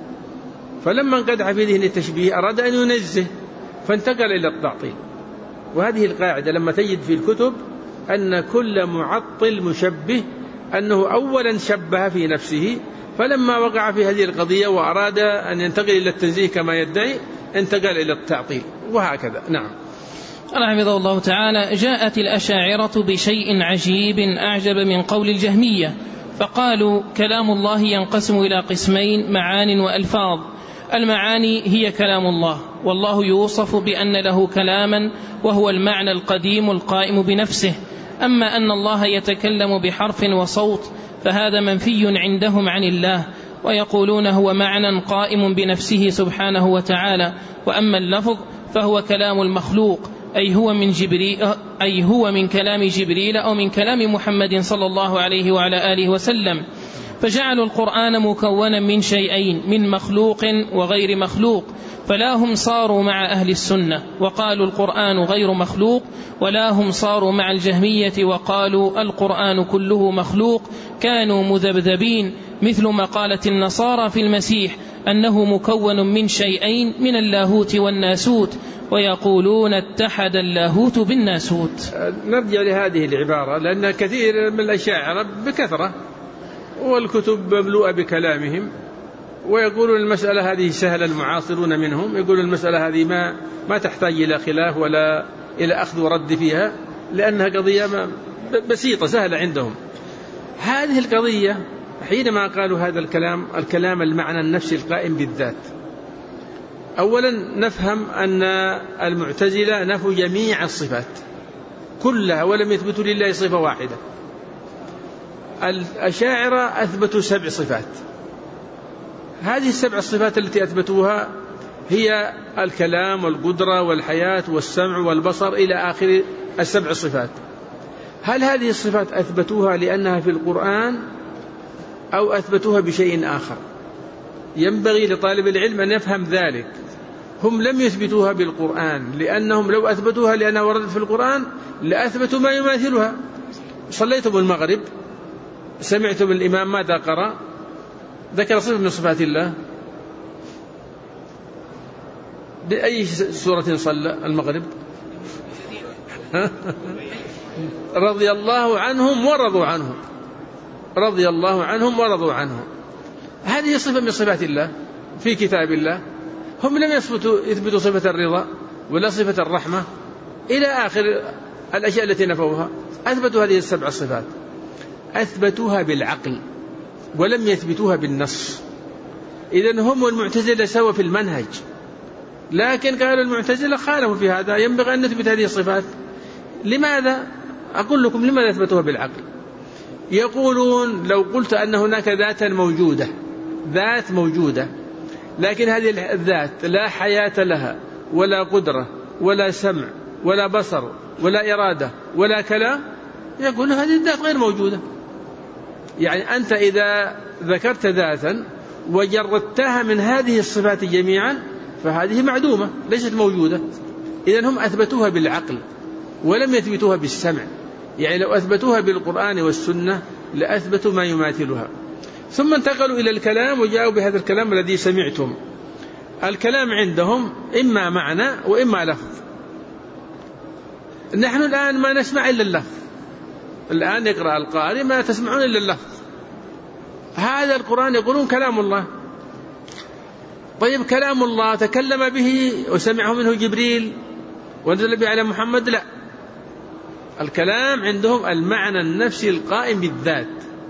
فلما انقدح في ذهنه التشبيه أراد أن ينزه فانتقل إلى التعطيل. وهذه القاعدة لما تجد في الكتب أن كل معطل مشبه، أنه أولا شبه في نفسه، فلما وقع في هذه القضية وأراد أن ينتقل إلى التنزيه كما يدعي انتقل إلى التعطيل، وهكذا. نعم. قال حفظه الله تعالى جاءت الأشاعرة بشيء عجيب أعجب من قول الجهمية، فقالوا كلام الله ينقسم إلى قسمين، معان وألفاظ. المعاني هي كلام الله، والله يوصف بأن له كلاما، وهو المعنى القديم القائم بنفسه. أما أن الله يتكلم بحرف وصوت فهذا منفي عندهم عن الله، ويقولون هو معنى قائم بنفسه سبحانه وتعالى. وأما اللفظ فهو كلام المخلوق، أي هو من كلام جبريل أو من كلام محمد صلى الله عليه وعلى آله وسلم. فجعلوا القرآن مكونا من شيئين، من مخلوق وغير مخلوق، فلا هم صاروا مع أهل السنة وقالوا القرآن غير مخلوق، ولا هم صاروا مع الجهمية وقالوا القرآن كله مخلوق. كانوا مذبذبين مثل ما قالت النصارى في المسيح أنه مكون من شيئين، من اللاهوت والناسوت، ويقولون اتحد اللاهوت بالناسوت. نرجع لهذه العبارة لأن كثير من الأشاعرة بكثرة والكتب مملوءة بكلامهم، ويقولون المسألة هذه سهلة، المعاصرون منهم يقولون المسألة هذه ما تحتاج إلى خلاف ولا إلى أخذ ورد فيها، لأنها قضية بسيطة سهلة عندهم. هذه القضية حينما قالوا هذا الكلام المعنى النفسي القائم بالذات، أولا نفهم أن المعتزلة نفوا جميع الصفات كلها ولم يثبتوا لله صفة واحدة. الأشاعرة أثبتوا 7 صفات. هذه 7 الصفات التي أثبتوها هي الكلام والقدرة والحياة والسمع والبصر إلى آخر 7 صفات. هل هذه الصفات أثبتوها لأنها في القرآن أو أثبتوها بشيء آخر؟ ينبغي لطالب العلم أن يفهم ذلك. هم لم يثبتوها بالقرآن، لأنهم لو أثبتوها لأنها وردت في القرآن لأثبتوا ما يماثلها. صليتم المغرب، سمعتم الإمام ماذا قرأ؟ ذكر صفة من صفات الله. بأي سورة صلى المغرب؟ رضي الله عنهم ورضوا عنه، رضي الله عنهم ورضوا عنه. هذه صفة من صفات الله في كتاب الله. هم لم يثبتوا صفة الرضا ولا صفة الرحمة إلى آخر الأشياء التي نفوها. أثبتوا هذه 7 الصفات، أثبتوها بالعقل ولم يثبتوها بالنص. إذن هم والمعتزلة سوا في المنهج، لكن قالوا المعتزلة خالفوا في هذا، ينبغي أن نثبت هذه الصفات. لماذا؟ أقول لكم لماذا أثبتوها بالعقل. يقولون لو قلت أن هناك ذاتا موجودة، ذات موجودة، لكن هذه الذات لا حياة لها ولا قدرة ولا سمع ولا بصر ولا إرادة ولا كلام، يقول هذه الذات غير موجودة. يعني أنت إذا ذكرت ذاتا وجردتها من هذه الصفات جميعا فهذه معدومة ليست موجودة. إذن هم أثبتوها بالعقل ولم يثبتوها بالسمع. يعني لو أثبتوها بالقرآن والسنة لأثبتوا ما يماثلها. ثم انتقلوا إلى الكلام وجاءوا بهذا الكلام الذي سمعتم. الكلام عندهم إما معنى وإما لفظ. نحن الآن ما نسمع إلا اللفظ، الآن يقرأ القارئ ما تسمعون إلا اللفظ. هذا القرآن يقولون كلام الله. طيب كلام الله تكلم به وسمعه منه جبريل ونزل به على محمد؟ لا، الكلام عندهم المعنى النفسي القائم بالذات.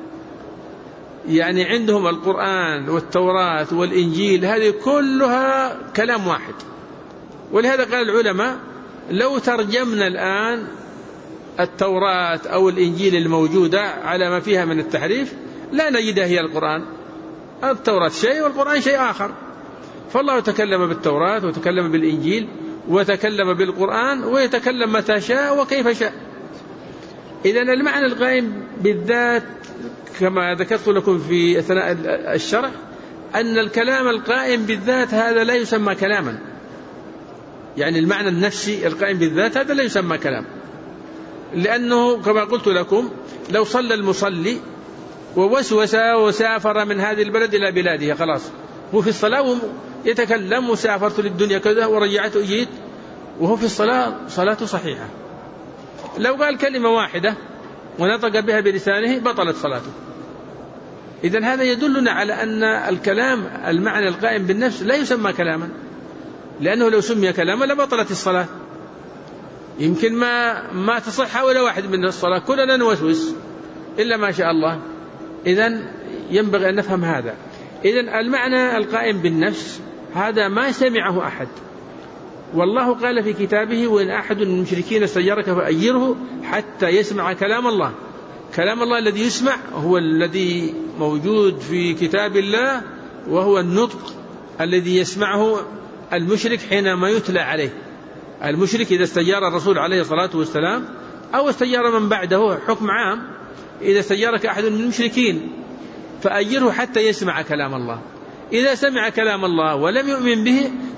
يعني عندهم القرآن والتوراة والإنجيل هذه كلها كلام واحد. ولهذا قال العلماء لو ترجمنا الآن التوراة أو الإنجيل الموجودة على ما فيها من التحريف لا نجدها هي القرآن. التوراة شيء والقرآن شيء آخر. فالله تكلم بالتوراة وتكلم بالإنجيل وتكلم بالقرآن ويتكلم متى شاء وكيف شاء. إذن المعنى القائم بالذات كما ذكرت لكم في أثناء الشرح أن الكلام القائم بالذات هذا لا يسمى كلاما. يعني المعنى النفسي القائم بالذات هذا لا يسمى كلام، لأنه كما قلت لكم لو صلى المصلي ووسوس وسافر من هذه البلد إلى بلاده خلاص هو في الصلاة يتكلم وسافرت للدنيا كذا ورجعت وجيت وهو في الصلاة صلاته صحيحة. لو قال كلمة واحدة ونطق بها بلسانه بطلت صلاته. إذن هذا يدلنا على أن الكلام المعنى القائم بالنفس لا يسمى كلاما، لأنه لو سمي كلاما لبطلت الصلاة. يمكن ما تصح ولا واحد من الصلاة كلنا نوسوس إلا ما شاء الله. إذن ينبغي أن نفهم هذا. إذن المعنى القائم بالنفس هذا ما سمعه أحد، والله قال في كتابه وإن أحد من المشركين استجارك فأجره حتى يسمع كلام الله. كلام الله الذي يسمع هو الذي موجود في كتاب الله، وهو النطق الذي يسمعه المشرك حينما يتلى عليه. المشرك إذا استجار الرسول عليه الصلاة والسلام أو استجار من بعده حكم عام، إذا استجارك أحد من المشركين فأجره حتى يسمع كلام الله. إذا سمع كلام الله ولم يؤمن به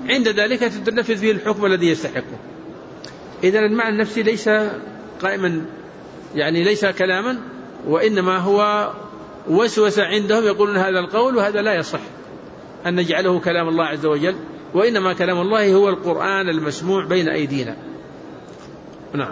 عند ذلك تنفذ فيه الحكم الذي يستحقه. إذن المعنى النفسي ليس قائما، يعني ليس كلاما، وإنما هو وسوسة عندهم، يقولون هذا القول وهذا لا يصح أن نجعله كلام الله عز وجل، وإنما كلام الله هو القرآن المسموع بين أيدينا. نعم.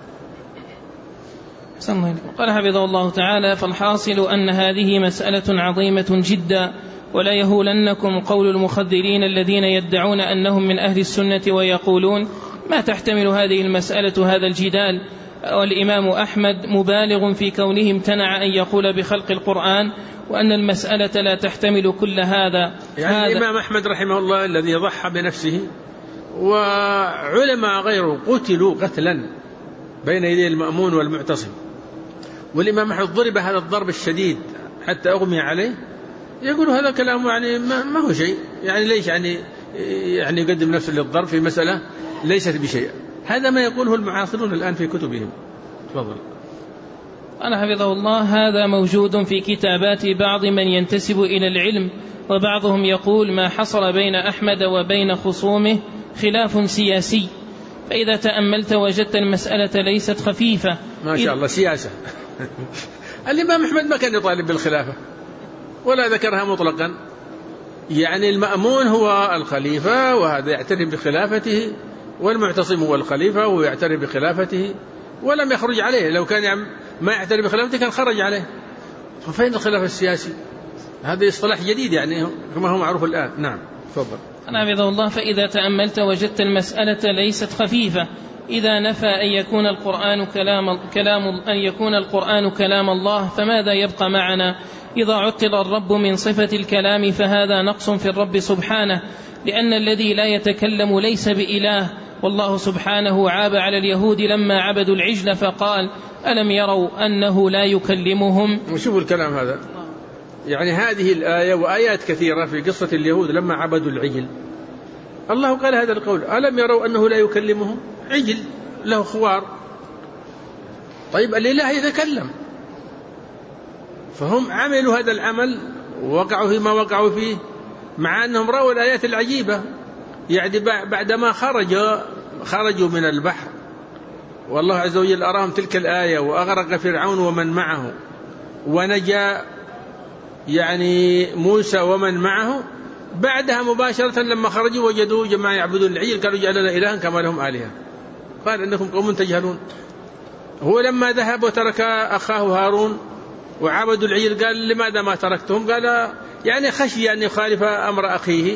قال حفظه الله تعالى: فالحاصل أن هذه مسألة عظيمة جدا، ولا يهولنكم قول المخذلين الذين يدعون أنهم من أهل السنة ويقولون ما تحتمل هذه المسألة هذا الجدال. والإمام أحمد مبالغ في كونه امتنع أن يقول بخلق القرآن، وأن المسألة لا تحتمل كل هذا. يعني الإمام أحمد رحمه الله الذي ضحى بنفسه وعلماء غيره قتلوا قتلا بين يدي المأمون والمعتصم، والإمام أحمد ضرب هذا الضرب الشديد حتى أغمي عليه، يقول هذا كلام يعني ما هو شيء، يعني ليش يعني يقدم نفسه للضرب في مسألة ليست بشيء. هذا ما يقوله المعاصرون الآن في كتبهم. تفضل. قال حفظه الله: هذا موجود في كتابات بعض من ينتسب إلى العلم، وبعضهم يقول ما حصل بين أحمد وبين خصومه خلاف سياسي، فإذا تأملت وجدت المسألة ليست خفيفة. ما شاء الله سياسة. الإمام أحمد ما كان يطالب بالخلافة ولا ذكرها مطلقا، يعني المأمون هو الخليفة وهذا يعترف بخلافته، والمعتصم هو الخليفة ويعترف بخلافته ولم يخرج عليه. لو كان ما يعترف بخلافته كان خرج عليه. ففين الخلاف السياسي؟ هذا اصطلاح جديد يعني كما هو معروف الآن. نعم تفضل. أنا حفظه الله: فإذا تأملت وجدت المسألة ليست خفيفة. إذا نفى أن يكون القرآن كلام الله فماذا يبقى معنا؟ إذا عطل الرب من صفة الكلام فهذا نقص في الرب سبحانه، لأن الذي لا يتكلم ليس بإله. والله سبحانه عاب على اليهود لما عبدوا العجل فقال: ألم يروا أنه لا يكلمهم. وشوفوا الكلام هذا، يعني هذه الآية وآيات كثيرة في قصة اليهود لما عبدوا العجل، الله قال هذا القول: ألم يروا أنه لا يكلمهم. عجل له خوار، طيب الإله يتكلم، فهم عملوا هذا العمل ووقعوا فيما وقعوا فيه، مع أنهم رأوا الآيات العجيبة. يعني بعدما خرجوا من البحر والله عز وجل أراهم تلك الآية وأغرق فرعون ومن معه ونجا يعني موسى ومن معه، بعدها مباشرة لما خرجوا وجدوا جماعة يعبدون العجل، قالوا جعل لنا إلها كما لهم آلهة، قال إنكم قوم تجهلون. هو لما ذهب وترك أخاه هارون وعبدوا العجل قال: لماذا ما تركتهم؟ قال: يعني خشي أن يخالف أمر أخيه.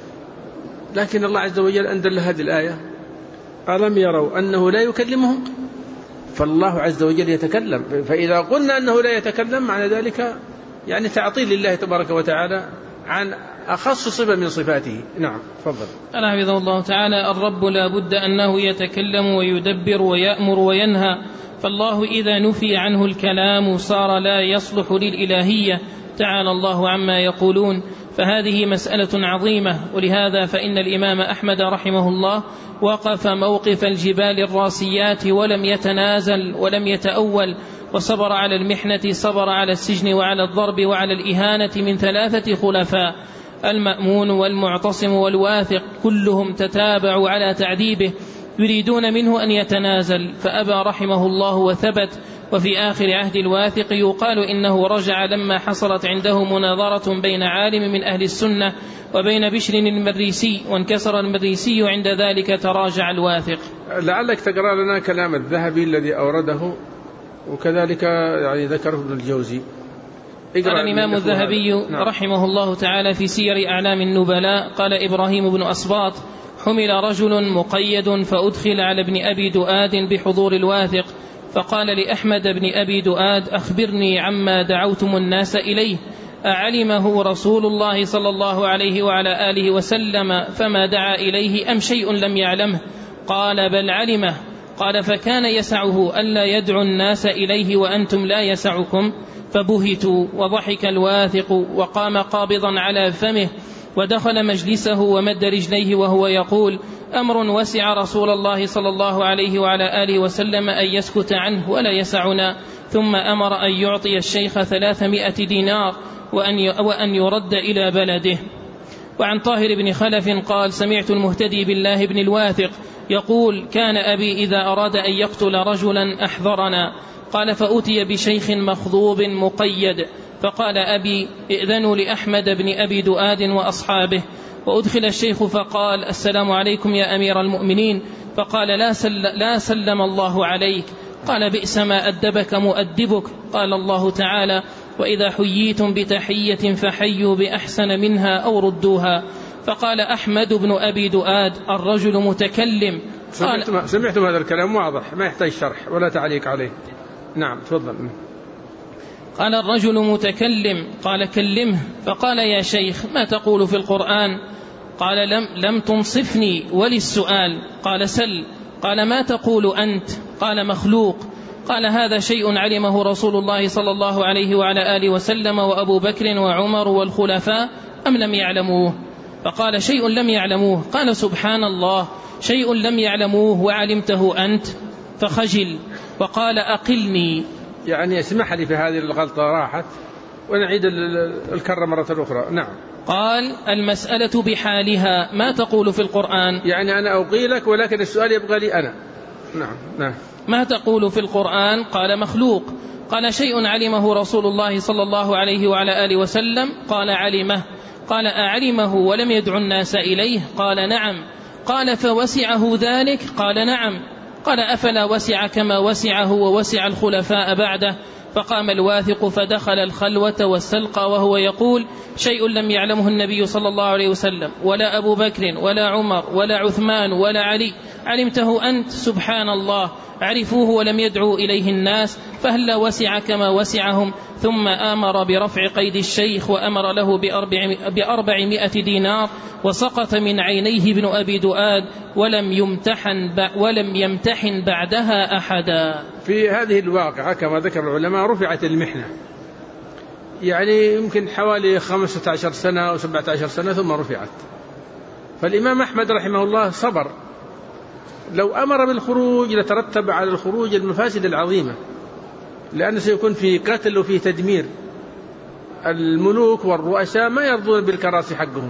لكن الله عز وجل أنزل هذه الآية: ألم يروا أنه لا يكلمهم. فالله عز وجل يتكلم، فإذا قلنا أنه لا يتكلم معنى ذلك يعني تعطيل لله تبارك وتعالى عن أخص صفة من صفاته. نعم تفضل. أنا حفظه الله تعالى: الرب لا بد أنه يتكلم ويدبر ويأمر وينهى، فالله إذا نفي عنه الكلام صار لا يصلح للإلهية، تعالى الله عما يقولون. فهذه مسألة عظيمة، ولهذا فإن الإمام أحمد رحمه الله وقف موقف الجبال الراسيات ولم يتنازل ولم يتأول، وصبر على المحنة، صبر على السجن وعلى الضرب وعلى الإهانة من 3 خلفاء: المأمون والمعتصم والواثق، كلهم تتابعوا على تعذيبه يريدون منه أن يتنازل، فأبى رحمه الله وثبت. وفي آخر عهد الواثق يقال إنه رجع لما حصلت عنده مناظرة بين عالم من أهل السنة وبين بشر المريسي، وانكسر المريسي، عند ذلك تراجع الواثق. لعلك تقرأ لنا كلام الذهبي الذي أورده، وكذلك يعني ذكره ابن الجوزي. قال الإمام الذهبي رحمه الله تعالى في سير أعلام النبلاء: قال إبراهيم بن أصباط: حمل رجل مقيد فأدخل على ابن أبي دؤاد بحضور الواثق، فقال لأحمد بن أبي دؤاد: أخبرني عما دعوتم الناس إليه، أعلمه رسول الله صلى الله عليه وعلى آله وسلم فما دعا إليه أم شيء لم يعلمه؟ قال: بل علمه. قال: فكان يسعه ألا يدعو الناس إليه وأنتم لا يسعكم؟ فبهتوا، وضحك الواثق وقام قابضا على فمه، ودخل مجلسه ومد رجليه وهو يقول: أمر وسع رسول الله صلى الله عليه وعلى آله وسلم أن يسكت عنه ولا يسعنا. ثم أمر أن يعطي الشيخ 300 دينار وأن يرد إلى بلده. وعن طاهر بن خلف قال سمعت المهتدي بالله بن الواثق يقول كان أبي إذا أراد أن يقتل رجلا أحضرنا. قال فأتي بشيخ مخضوب مقيد فقال أبي ائذنوا لأحمد بن أبي دؤاد وأصحابه. وأدخل الشيخ فقال السلام عليكم يا أمير المؤمنين. فقال لا سلم الله عليك. قال بئس ما أدبك مؤدبك. قال الله تعالى وإذا حييتم بتحية فحيوا بأحسن منها أو ردوها. فقال أحمد بن أبي دؤاد الرجل متكلم. سمعتم هذا الكلام واضح ما يحتاج شرح ولا تعليق عليه. نعم تفضل. قال الرجل متكلم. قال كلمه. فقال يا شيخ ما تقول في القرآن؟ قال لم تنصفني وللسؤال. قال سل. قال ما تقول أنت؟ قال مخلوق. قال هذا شيء علمه رسول الله صلى الله عليه وعلى آله وسلم وأبو بكر وعمر والخلفاء أم لم يعلموه؟ فقال شيء لم يعلموه. قال سبحان الله شيء لم يعلموه وعلمته أنت؟ فخجل وقال أقلني. يعني اسمح لي في هذه الغلطة راحت ونعيد الكرة مرة أخرى. نعم. قال المسألة بحالها ما تقول في القرآن؟ يعني أنا أقيلك ولكن السؤال يبقى لي أنا. نعم. ما تقول في القرآن؟ قال مخلوق. قال شيء علمه رسول الله صلى الله عليه وعلى آله وسلم؟ قال علمه. قال أعلمه ولم يدع الناس إليه؟ قال نعم. قال فوسعه ذلك؟ قال نعم. قال أفلا وسع كما وسعه ووسع الخلفاء بعده؟ فقام الواثق فدخل الخلوة واستلقى وهو يقول شيء لم يعلمه النبي صلى الله عليه وسلم ولا أبو بكر ولا عمر ولا عثمان ولا علي علمته أنت؟ سبحان الله عرفوه ولم يدعوا إليه الناس فهلا وسع كما وسعهم. ثم آمر برفع قيد الشيخ وأمر له ب400 دينار وسقط من عينيه ابن أبي دؤاد ولم يمتحن بعدها أحدا. في هذه الواقعة كما ذكر العلماء رفعت المحنة يعني يمكن حوالي 15 سنة أو 17 سنة ثم رفعت. فالإمام أحمد رحمه الله صبر. لو أمر بالخروج لترتب على الخروج المفاسد العظيمة لأنه سيكون في قتل وفي تدمير. الملوك والرؤساء ما يرضون بالكراسي حقهم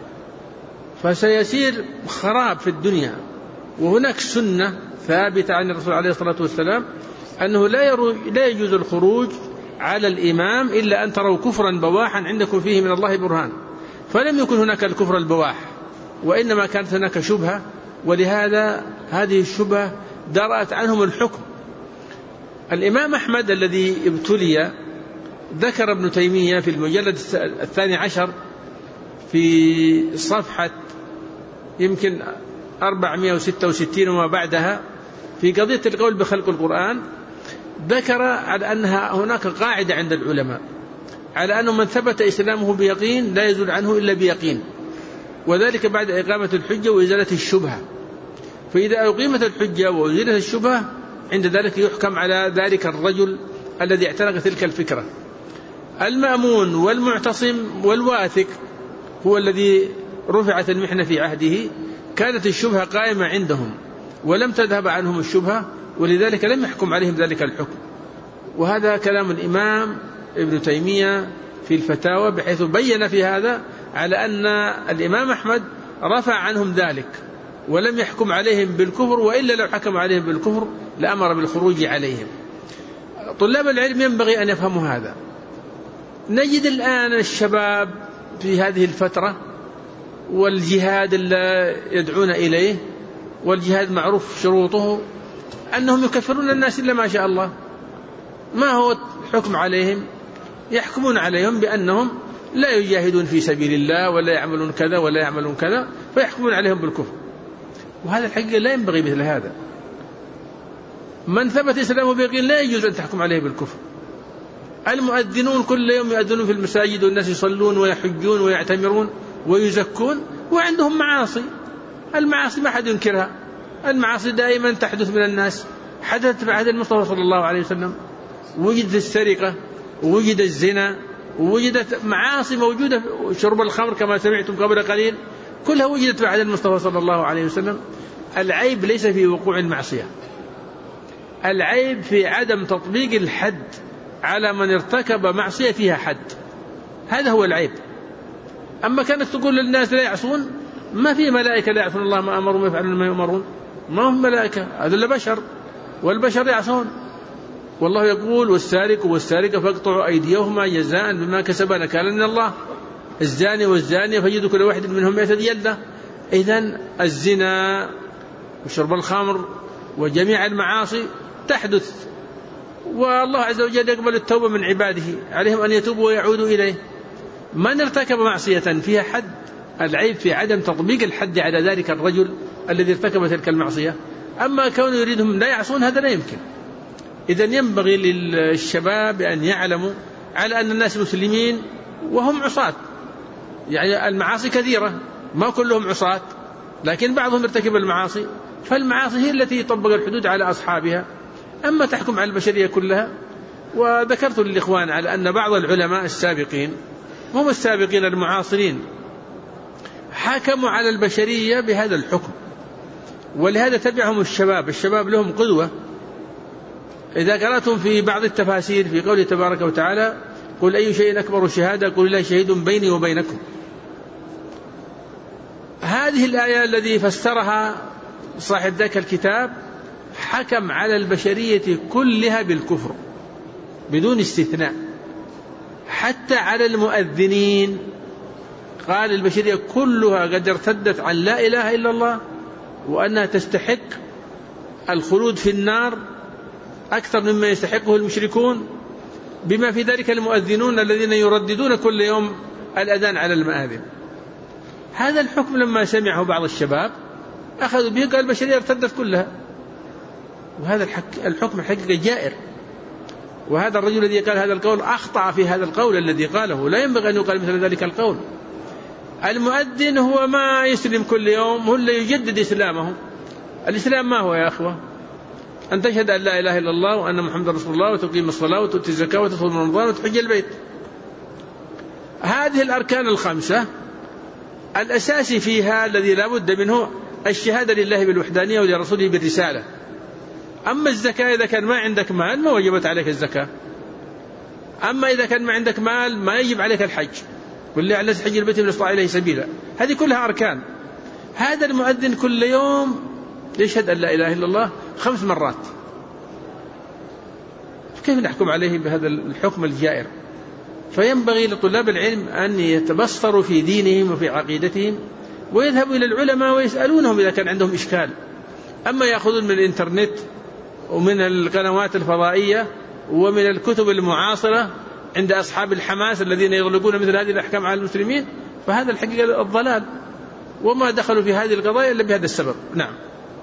فسيسير خراب في الدنيا. وهناك سنة ثابتة عن الرسول عليه الصلاة والسلام أنه لا يجوز الخروج على الإمام إلا أن تروا كفرا بواحا عندكم فيه من الله برهان. فلم يكن هناك الكفر البواح وإنما كانت هناك شبهة ولهذا هذه الشبهة درأت عنهم الحكم. الإمام أحمد الذي ابتلي ذكر ابن تيمية في المجلد 12 في صفحة يمكن 466 وما بعدها في قضية القول بخلق القرآن ذكر على أنها هناك قاعدة عند العلماء على أنه من ثبت إسلامه بيقين لا يزول عنه إلا بيقين وذلك بعد إقامة الحجة وإزالة الشبهة. فإذا أقيمت الحجة وأزيلت الشبهة عند ذلك يحكم على ذلك الرجل الذي اعتنق تلك الفكرة. المأمون والمعتصم والواثق هو الذي رفعت المحنة في عهده كانت الشبهة قائمة عندهم ولم تذهب عنهم الشبهة ولذلك لم يحكم عليهم ذلك الحكم. وهذا كلام الإمام ابن تيمية في الفتاوى بحيث بين في هذا على أن الإمام أحمد رفع عنهم ذلك ولم يحكم عليهم بالكفر وإلا لو حكم عليهم بالكفر لأمر بالخروج عليهم. طلاب العلم ينبغي أن يفهموا هذا. نجد الآن الشباب في هذه الفترة والجهاد اللي يدعون إليه والجهاد معروف شروطه أنهم يكفرون الناس إلا ما شاء الله. ما هو الحكم عليهم؟ يحكمون عليهم بأنهم لا يجاهدون في سبيل الله ولا يعملون كذا ولا يعملون كذا فيحكمون عليهم بالكفر. وهذا الحقيقة لا ينبغي مثل هذا. من ثبت إسلامه بيقين لا يجوز أن تحكم عليه بالكفر. المؤذنون كل يوم يؤذنون في المساجد والناس يصلون ويحجون ويعتمرون ويزكون وعندهم معاصي. المعاصي ما حد ينكرها. المعاصي دائما تحدث من الناس. حدثت في عهد المصطفى صلى الله عليه وسلم وجدت السرقة ووجد الزنا ووجدت معاصي موجودة شرب الخمر كما سمعتم قبل قليل كلها وجدت في عهد المصطفى صلى الله عليه وسلم. العيب ليس في وقوع المعصية. العيب في عدم تطبيق الحد على من ارتكب معصية فيها حد. هذا هو العيب. أما كانت تقول للناس لا يعصون، ما في ملائكة لا يعصون الله ما أمرهم ويفعلون ما يؤمرون، ما هم ملائكة، هذا إلا بشر، والبشر يعصون. والله يقول والسارق والسارقة فاقطعوا أيديهما جزاء بما كسبا نكالا من الله، الزاني والزانية فجلدوا كل واحد منهم 100 جلدة. إذن الزنا وشرب الخمر وجميع المعاصي تحدث، والله عز وجل يقبل التوبة من عباده، عليهم أن يتوبوا ويعودوا إليه. من ارتكب معصية فيها حد، العيب في عدم تطبيق الحد على ذلك الرجل الذي ارتكب تلك المعصية. أما كونه يريدهم لا يعصون هذا لا يمكن. إذن ينبغي للشباب أن يعلموا على أن الناس مسلمين وهم عصاة، يعني المعاصي كثيرة، ما كلهم عصاة، لكن بعضهم ارتكب المعاصي، فالمعاصي هي التي يطبق الحدود على أصحابها. أما تحكم على البشرية كلها. وذكرت للإخوان على أن بعض العلماء السابقين، هم السابقين المعاصرين، حكموا على البشرية بهذا الحكم، ولهذا تبعهم الشباب لهم قدوة. إذا قرأتم في بعض التفاسير في قوله تبارك وتعالى قل أي شيء أكبر شهادة قل الله شهيد بيني وبينكم، هذه الآية الذي فسرها صاحب ذاك الكتاب حكم على البشرية كلها بالكفر بدون استثناء، حتى على المؤذنين قال البشرية كلها قد ارتدت عن لا إله إلا الله وأنها تستحق الخلود في النار أكثر مما يستحقه المشركون، بما في ذلك المؤذنون الذين يرددون كل يوم الأذان على المآذن. هذا الحكم لما سمعه بعض الشباب أخذوا به قال البشرية ارتدت كلها، وهذا الحكم الحقيقة جائر. وهذا الرجل الذي قال هذا القول أخطأ في هذا القول الذي قاله، لا ينبغي أن يقال مثل ذلك القول. المؤذن هو ما يسلم كل يوم، هو اللي يجدد إسلامه. الإسلام ما هو يا أخوة؟ أن تشهد أن لا إله إلا الله وأن محمد رسول الله وتقيم الصلاة وتؤتي الزكاة وتصوم رمضان وتحج البيت. هذه الأركان الخمسة الأساسي فيها الذي لا بد منه الشهادة لله بالوحدانية ولرسوله بالرسالة. أما الزكاة إذا كان ما عندك مال ما وجبت عليك الزكاة، أما إذا كان ما عندك مال ما يجب عليك الحج، واللي على حج البيت من استطاع إليه سبيلا. هذه كلها أركان. هذا المؤذن كل يوم يشهد أن لا إله إلا الله 5 مرات، كيف نحكم عليه بهذا الحكم الجائر؟ فينبغي لطلاب العلم أن يتبصروا في دينهم وفي عقيدتهم ويذهبوا إلى العلماء ويسألونهم إذا كان عندهم إشكال. أما يأخذون من الإنترنت ومن القنوات الفضائية ومن الكتب المعاصرة عند أصحاب الحماس الذين يغلقون مثل هذه الأحكام على المسلمين، فهذا الحقيقة الضلال، وما دخلوا في هذه القضايا إلا بهذا السبب. نعم.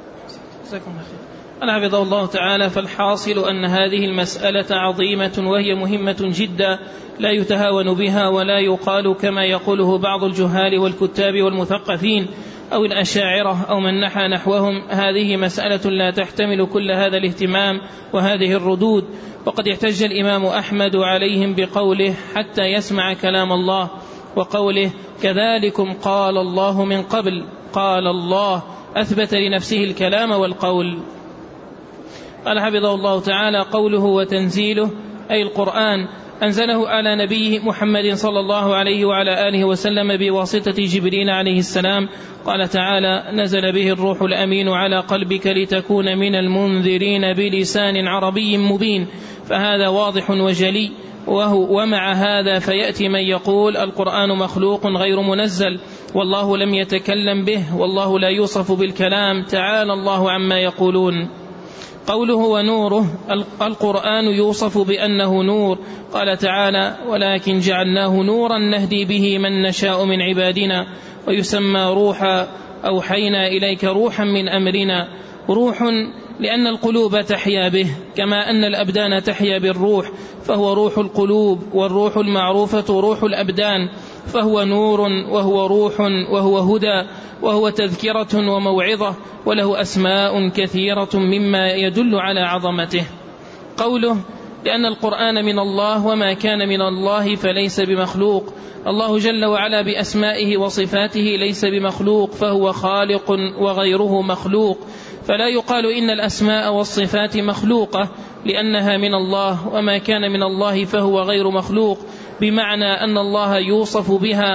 قال حفظه الله تعالى: فالحاصل أن هذه المسألة عظيمة وهي مهمة جدا لا يتهاون بها ولا يقال كما يقوله بعض الجهال والكتاب والمثقفين أو الأشاعرة أو من نحى نحوهم. هذه مسألة لا تحتمل كل هذا الاهتمام وهذه الردود. وقد احتج الإمام أحمد عليهم بقوله حتى يسمع كلام الله، وقوله كذلكم قال الله من قبل. قال الله أثبت لنفسه الكلام والقول. قال حفظه الله تعالى: قوله وتنزيله أي القرآن أنزله على نبيه محمد صلى الله عليه وعلى آله وسلم بواسطة جبريل عليه السلام. قال تعالى: نزل به الروح الأمين على قلبك لتكون من المنذرين بلسان عربي مبين. فهذا واضح وجلي. ومع هذا فيأتي من يقول القرآن مخلوق غير منزل والله لم يتكلم به والله لا يوصف بالكلام، تعالى الله عما يقولون. قوله ونوره، القرآن يوصف بأنه نور. قال تعالى: ولكن جعلناه نورا نهدي به من نشاء من عبادنا. ويسمى روحا، أوحينا إليك روحا من أمرنا. روح لأن القلوب تحيا به كما أن الأبدان تحيا بالروح، فهو روح القلوب، والروح المعروفة روح الأبدان، فهو نور وهو روح وهو هدى وهو تذكرة وموعظة، وله أسماء كثيرة مما يدل على عظمته. قوله لأن القرآن من الله وما كان من الله فليس بمخلوق. الله جل وعلا بأسمائه وصفاته ليس بمخلوق، فهو خالق وغيره مخلوق. فلا يقال إن الأسماء والصفات مخلوقة لأنها من الله، وما كان من الله فهو غير مخلوق، بمعنى أن الله يوصف بها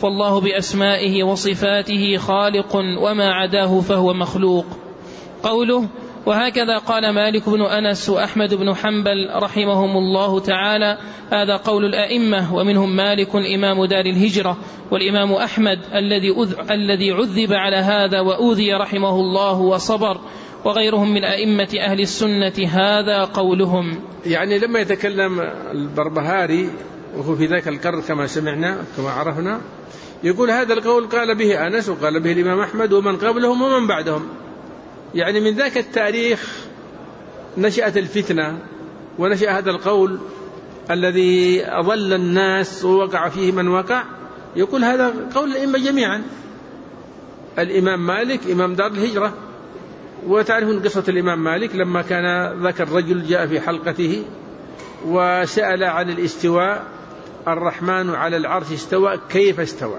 والله بأسمائه وصفاته خالق وما عداه فهو مخلوق. قوله وهكذا قال مالك بن أنس وأحمد بن حنبل رحمهم الله تعالى، هذا قول الأئمة، ومنهم مالك إمام دار الهجرة، والإمام أحمد الذي عذب على هذا وأوذي رحمه الله وصبر، وغيرهم من أئمة أهل السنة هذا قولهم. يعني لما يتكلم البربهاري وهو في ذاك القرن كما سمعنا كما عرفنا، يقول هذا القول قال به أنس وقال به الإمام أحمد ومن قبلهم ومن بعدهم، يعني من ذاك التاريخ نشأت الفتنة ونشأ هذا القول الذي أضل الناس ووقع فيه من وقع. يقول هذا قول الأئمة جميعا، الإمام مالك إمام دار الهجرة، وتعرفون قصة الإمام مالك لما كان ذاك الرجل جاء في حلقته وسأل عن الاستواء، الرحمن على العرش استوى كيف استوى.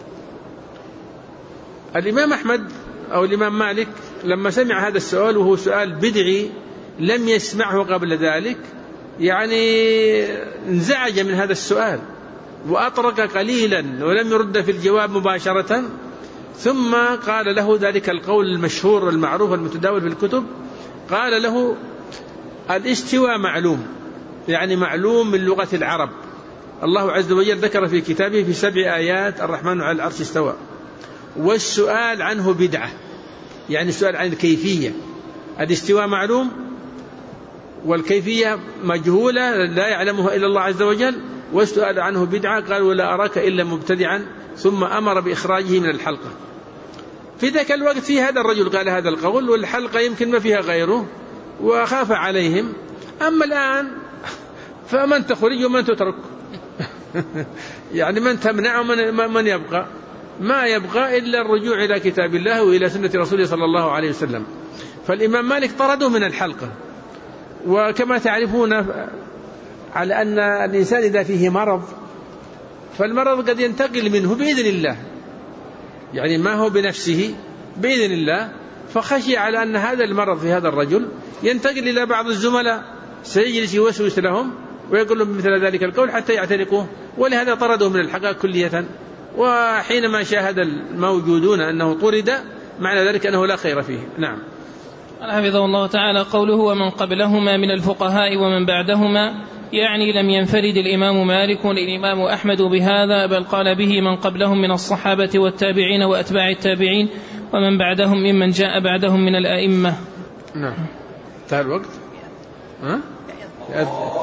الإمام أحمد أو الإمام مالك لما سمع هذا السؤال وهو سؤال بدعي لم يسمعه قبل ذلك، يعني انزعج من هذا السؤال وأطرق قليلا ولم يرد في الجواب مباشرة، ثم قال له ذلك القول المشهور المعروف المتداول في الكتب، قال له الاستواء معلوم، يعني معلوم من لغة العرب، الله عز وجل ذكر في كتابه في 7 آيات الرحمن على العرش استوى، والسؤال عنه بدعة، يعني السؤال عن الكيفية. الاستواء معلوم والكيفية مجهولة لا يعلمها إلا الله عز وجل، والسؤال عنه بدعة. قال ولا أراك إلا مبتدعا، ثم أمر بإخراجه من الحلقة. في ذاك الوقت في هذا الرجل قال هذا القول، والحلقة يمكن ما فيها غيره وخاف عليهم. أما الآن فمن تخرج ومن تترك يعني من تمنع ومن يبقى، ما يبقى إلا الرجوع إلى كتاب الله وإلى سنة رسوله صلى الله عليه وسلم. فالإمام مالك طرده من الحلقة. وكما تعرفون على أن الإنسان إذا فيه مرض فالمرض قد ينتقل منه بإذن الله، يعني ما هو بنفسه بإذن الله، فخشي على أن هذا المرض في هذا الرجل ينتقل إلى بعض الزملاء سيجلس يوسوس لهم ويقول لهم مثل ذلك القول حتى يعتنقوه، ولهذا طرده من الحلقة كلية. وحينما شاهد الموجودون أنه طرد معنى ذلك أنه لا خير فيه. نعم. حفظه الله تعالى. قوله ومن قبلهما من الفقهاء ومن بعدهما، يعني لم ينفرد الإمام مالك والإمام أحمد بهذا، بل قال به من قبلهم من الصحابة والتابعين وأتباع التابعين ومن بعدهم ممن جاء بعدهم من الأئمة. نعم. انتهى الوقت.